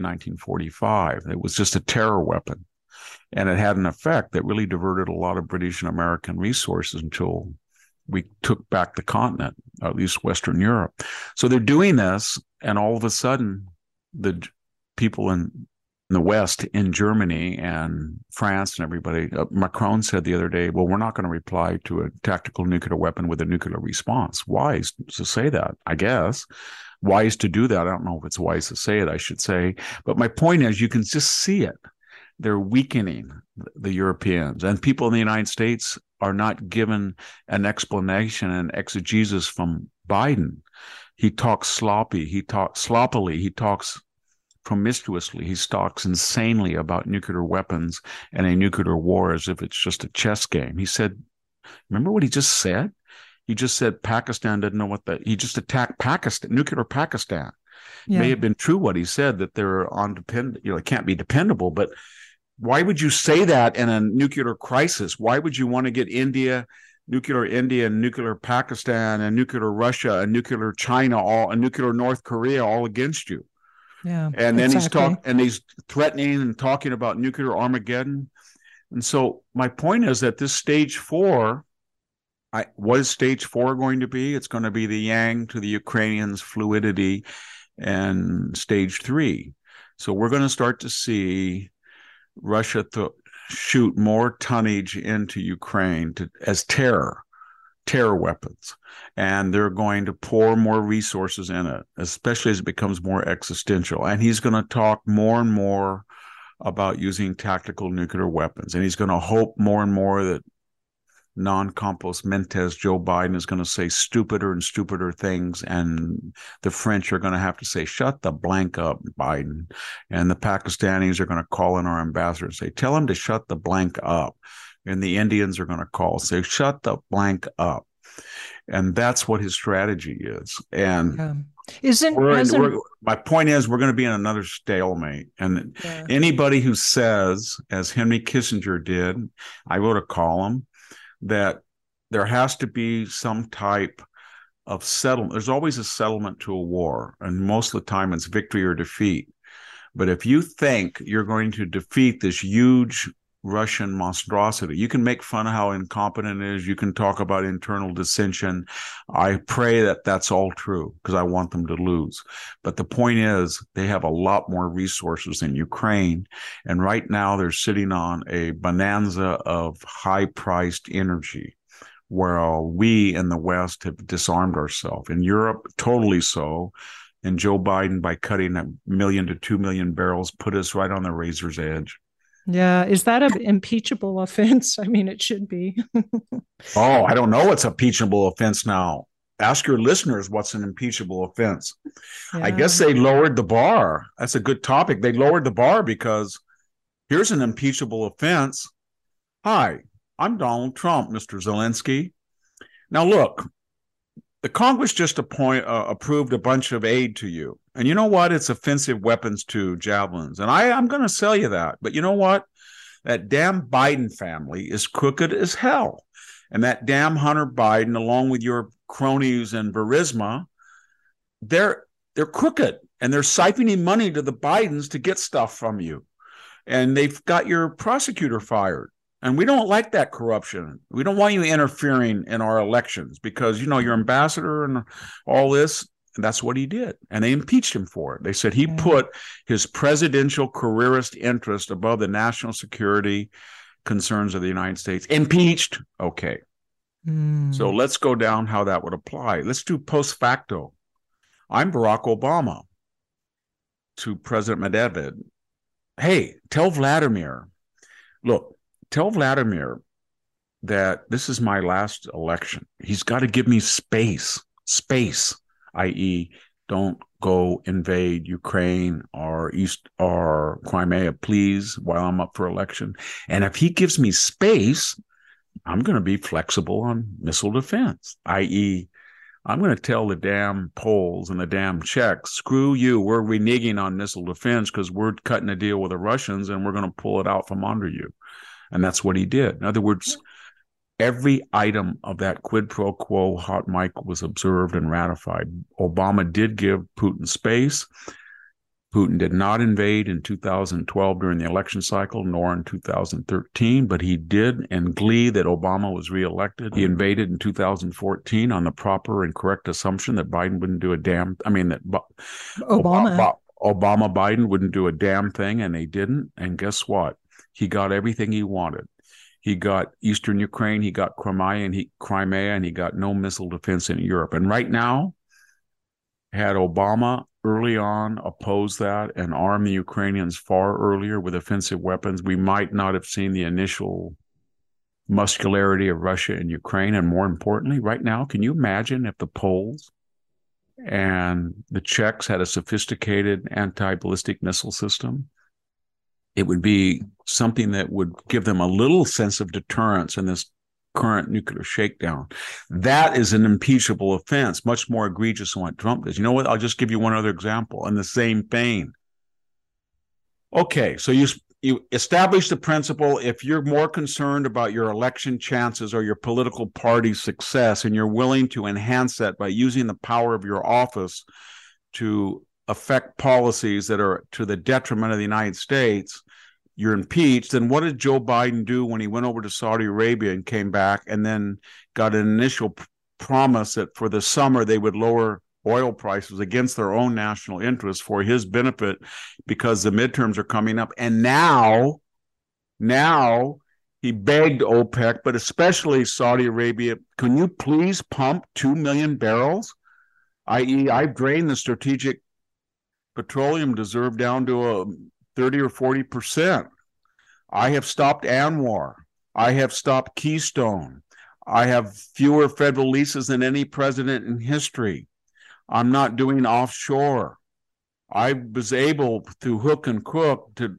F: 1945. It was just a terror weapon, and it had an effect that really diverted a lot of British and American resources until we took back the continent, at least Western Europe. So they're doing this, and all of a sudden, the people in the West, in Germany and France and everybody, Macron said the other day, well, we're not going to reply to a tactical nuclear weapon with a nuclear response. Wise to say that, I guess. Wise to do that. I don't know if it's wise to say it, I should say. But my point is, you can just see it. They're weakening the Europeans, and people in the United States are not given an explanation and exegesis from Biden. He talks sloppy. He talks sloppily. He talks promiscuously. He talks insanely about nuclear weapons and a nuclear war as if it's just a chess game. He said, remember what he just said? He just said Pakistan didn't know he just attacked Pakistan, nuclear Pakistan. Yeah. It may have been true what he said, that they're it can't be dependable, but why would you say that in a nuclear crisis? Why would you want to get nuclear India, and nuclear Pakistan, and nuclear Russia, and nuclear China, and nuclear North Korea all against you?
B: Yeah,
F: and then he's threatening and talking about nuclear Armageddon. And so my point is that this stage 4, what is stage 4 going to be? It's going to be the yang to the Ukrainians' fluidity, and stage 3. So we're going to start to see Russia shoot more tonnage into Ukraine as terror weapons, and they're going to pour more resources in it, especially as it becomes more existential. And he's going to talk more and more about using tactical nuclear weapons, and he's going to hope more and more that non-compos mentis Joe Biden is going to say stupider and stupider things, and the French are going to have to say, shut the blank up, Biden. And the Pakistanis are going to call in our ambassador and say, tell him to shut the blank up. and the Indians are going to call, say, shut the blank up. And that's what his strategy is. And my point is, we're going to be in another stalemate. And anybody who says, as Henry Kissinger did, I wrote a column, that there has to be some type of settlement. There's always a settlement to a war, and most of the time it's victory or defeat. But if you think you're going to defeat this huge Russian monstrosity, you can make fun of how incompetent it is. You can talk about internal dissension. I pray that that's all true, because I want them to lose. But the point is, they have a lot more resources than Ukraine. And right now they're sitting on a bonanza of high-priced energy, where we in the West have disarmed ourselves. In Europe, totally so. And Joe Biden, by cutting 1 million to 2 million barrels, put us right on the razor's edge.
B: Yeah. Is that an impeachable offense? I mean, it should be.
F: Oh, I don't know what's an impeachable offense now. Ask your listeners what's an impeachable offense. Yeah. I guess they lowered the bar. That's a good topic. They lowered the bar because here's an impeachable offense. Hi, I'm Donald Trump, Mr. Zelensky. Now, look, the Congress just approved a bunch of aid to you. And you know what? It's offensive weapons too, javelins. And I'm going to sell you that. But you know what? That damn Biden family is crooked as hell. And that damn Hunter Biden, along with your cronies and Burisma, they're crooked. And they're siphoning money to the Bidens to get stuff from you. And they've got your prosecutor fired. And we don't like that corruption. We don't want you interfering in our elections because, you know, your ambassador and all this, and that's what he did. And they impeached him for it. They said he put his presidential careerist interest above the national security concerns of the United States. Impeached. Okay. So let's go down how that would apply. Let's do post facto. I'm Barack Obama to President Medvedev. Hey, tell Vladimir, look, tell Vladimir that this is my last election. He's got to give me space, i.e., don't go invade Ukraine or East or Crimea, please, while I'm up for election. And if he gives me space, I'm going to be flexible on missile defense, i.e., I'm going to tell the damn Poles and the damn Czechs, screw you, we're reneging on missile defense because we're cutting a deal with the Russians and we're going to pull it out from under you. And that's what he did. In other words, every item of that quid pro quo hot mic was observed and ratified. Obama did give Putin space. Putin did not invade in 2012 during the election cycle, nor in 2013, but he did in glee that Obama was reelected. He invaded in 2014 on the proper and correct assumption that Biden wouldn't do a damn, Obama Biden wouldn't do a damn thing, and they didn't. And guess what? He got everything he wanted. He got Eastern Ukraine, he got Crimea, and he got no missile defense in Europe. And right now, had Obama early on opposed that and armed the Ukrainians far earlier with offensive weapons, we might not have seen the initial muscularity of Russia and Ukraine. And more importantly, right now, can you imagine if the Poles and the Czechs had a sophisticated anti-ballistic missile system? It would be something that would give them a little sense of deterrence in this current nuclear shakedown. That is an impeachable offense, much more egregious than what Trump does. You know what? I'll just give you one other example in the same vein. Okay, so you establish the principle, if you're more concerned about your election chances or your political party's success, and you're willing to enhance that by using the power of your office to affect policies that are to the detriment of the United States, you're impeached. Then what did Joe Biden do when he went over to Saudi Arabia and came back and then got an initial promise that for the summer they would lower oil prices against their own national interests for his benefit because the midterms are coming up? And now he begged OPEC, but especially Saudi Arabia, can you please pump 2 million barrels? I.e., I've drained the strategic petroleum reserve down to 30 or 40%. I have stopped Anwar. I have stopped Keystone. I have fewer federal leases than any president in history. I'm not doing offshore. I was able, through hook and crook, to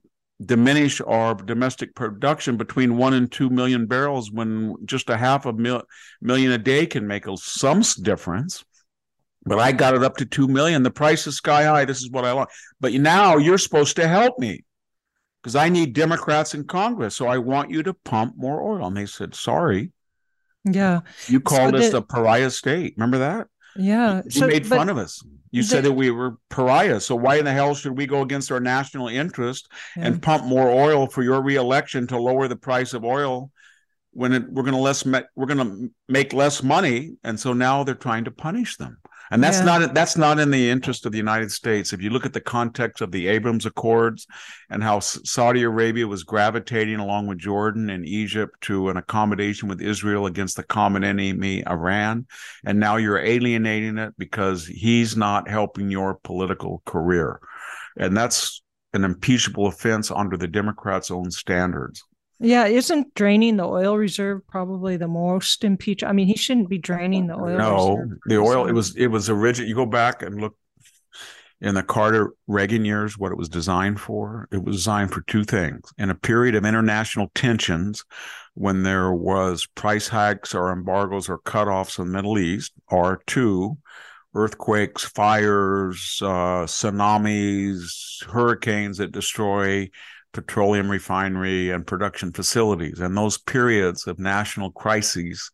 F: diminish our domestic production between 1 and 2 million barrels when just a half a million a day can make some difference. But I got it up to 2 million. The price is sky high. This is what I want. But now you're supposed to help me because I need Democrats in Congress. So I want you to pump more oil. And they said, sorry.
B: Yeah.
F: You called us a pariah state. Remember that?
B: Yeah.
F: You made fun of us. You said that we were pariahs. So why in the hell should we go against our national interest and pump more oil for your reelection to lower the price of oil when we're going to make less money? And so now they're trying to punish them. And that's not in the interest of the United States. If you look at the context of the Abraham Accords and how Saudi Arabia was gravitating along with Jordan and Egypt to an accommodation with Israel against the common enemy, Iran, and now you're alienating it because he's not helping your political career. And that's an impeachable offense under the Democrats' own standards.
B: Yeah, isn't draining the oil reserve probably the most impeachable? I mean, he shouldn't be draining the oil reserve.
F: No, the oil, it was original. You go back and look in the Carter-Reagan years, what it was designed for. It was designed for two things. In a period of international tensions, when there was price hikes or embargoes or cutoffs in the Middle East, or two, earthquakes, fires, tsunamis, hurricanes that destroy petroleum refinery and production facilities. And those periods of national crises,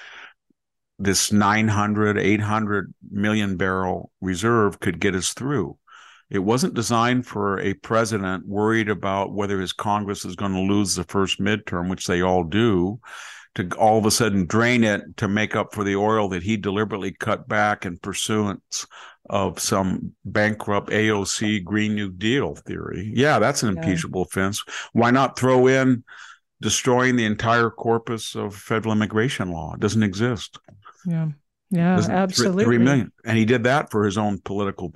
F: this 900, 800 million barrel reserve could get us through. It wasn't designed for a president worried about whether his Congress is going to lose the first midterm, which they all do, to all of a sudden drain it to make up for the oil that he deliberately cut back in pursuance of some bankrupt AOC Green New Deal theory. Yeah, that's an impeachable offense. Why not throw in destroying the entire corpus of federal immigration law? It doesn't exist.
B: Yeah, absolutely.
F: 3 million. And he did that for his own political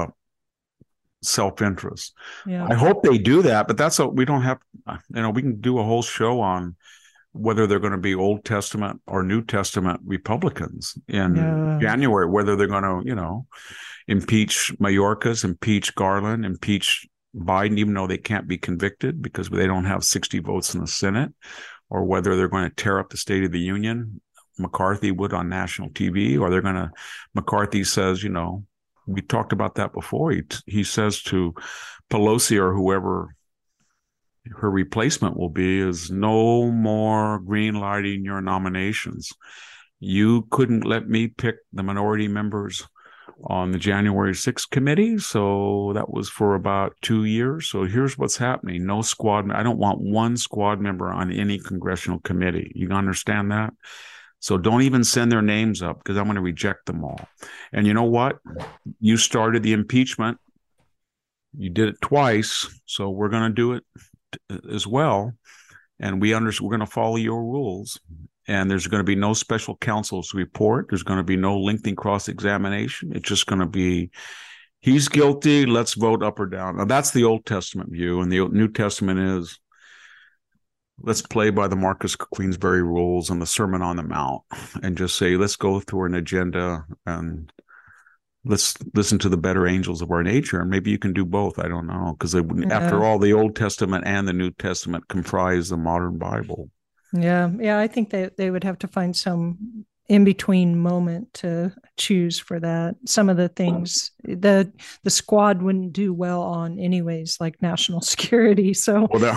F: self-interest.
B: Yeah.
F: I hope they do that, but we don't have, we can do a whole show on whether they're going to be Old Testament or New Testament Republicans in January, whether they're going to, impeach Mayorkas, impeach Garland, impeach Biden, even though they can't be convicted because they don't have 60 votes in the Senate, or whether they're going to tear up the State of the Union, McCarthy would on national TV, or McCarthy says, we talked about that before. He says to Pelosi or whoever her replacement will be, is no more green lighting your nominations. You couldn't let me pick the minority members on the January 6th committee. So that was for about 2 years. So here's what's happening. No squad. I don't want one squad member on any congressional committee. You understand that? So don't even send their names up because I'm going to reject them all. And you know what? You started the impeachment. You did it twice. So we're going to do it as well, and we're going to follow your rules, and there's going to be no special counsel's report. There's going to be no lengthy cross-examination. It's just going to be, he's guilty, let's vote up or down. Now that's the Old Testament view, and the New Testament is, let's play by the Marcus Queensberry rules and the Sermon on the Mount and just say, let's go through an agenda and let's listen to the better angels of our nature. And maybe you can do both. I don't know. Because after all, the Old Testament and the New Testament comprise the modern Bible.
B: Yeah. I think that they would have to find some in-between moment to choose for that. Some of the things the squad wouldn't do well on anyways, like national security. So
F: they're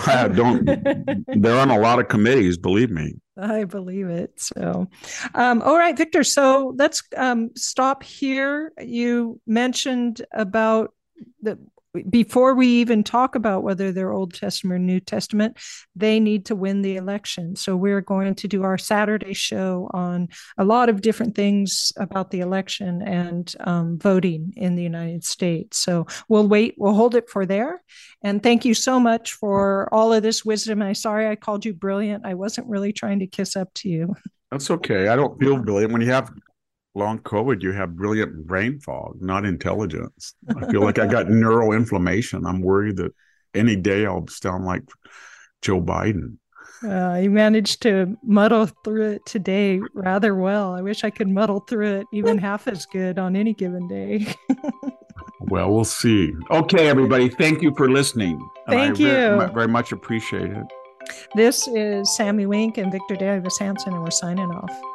F: on a lot of committees, believe me.
B: I believe it. So, all right, Victor. So let's stop here. You mentioned about before we even talk about whether they're Old Testament or New Testament, they need to win the election. So we're going to do our Saturday show on a lot of different things about the election and voting in the United States. So we'll hold it for there. And thank you so much for all of this wisdom. I'm sorry I called you brilliant. I wasn't really trying to kiss up to you.
F: That's okay. I don't feel brilliant. When you have long COVID, you have brilliant brain fog, not intelligence. I feel like I got neuroinflammation. I'm worried that any day I'll sound like Joe Biden.
B: You managed to muddle through it today rather well. I wish I could muddle through it even half as good on any given day.
F: Well, we'll see. Okay, everybody. Thank you for listening.
B: Thank you.
F: Very much appreciate it.
B: This is Sammy Wink and Victor Davis Hanson, and we're signing off.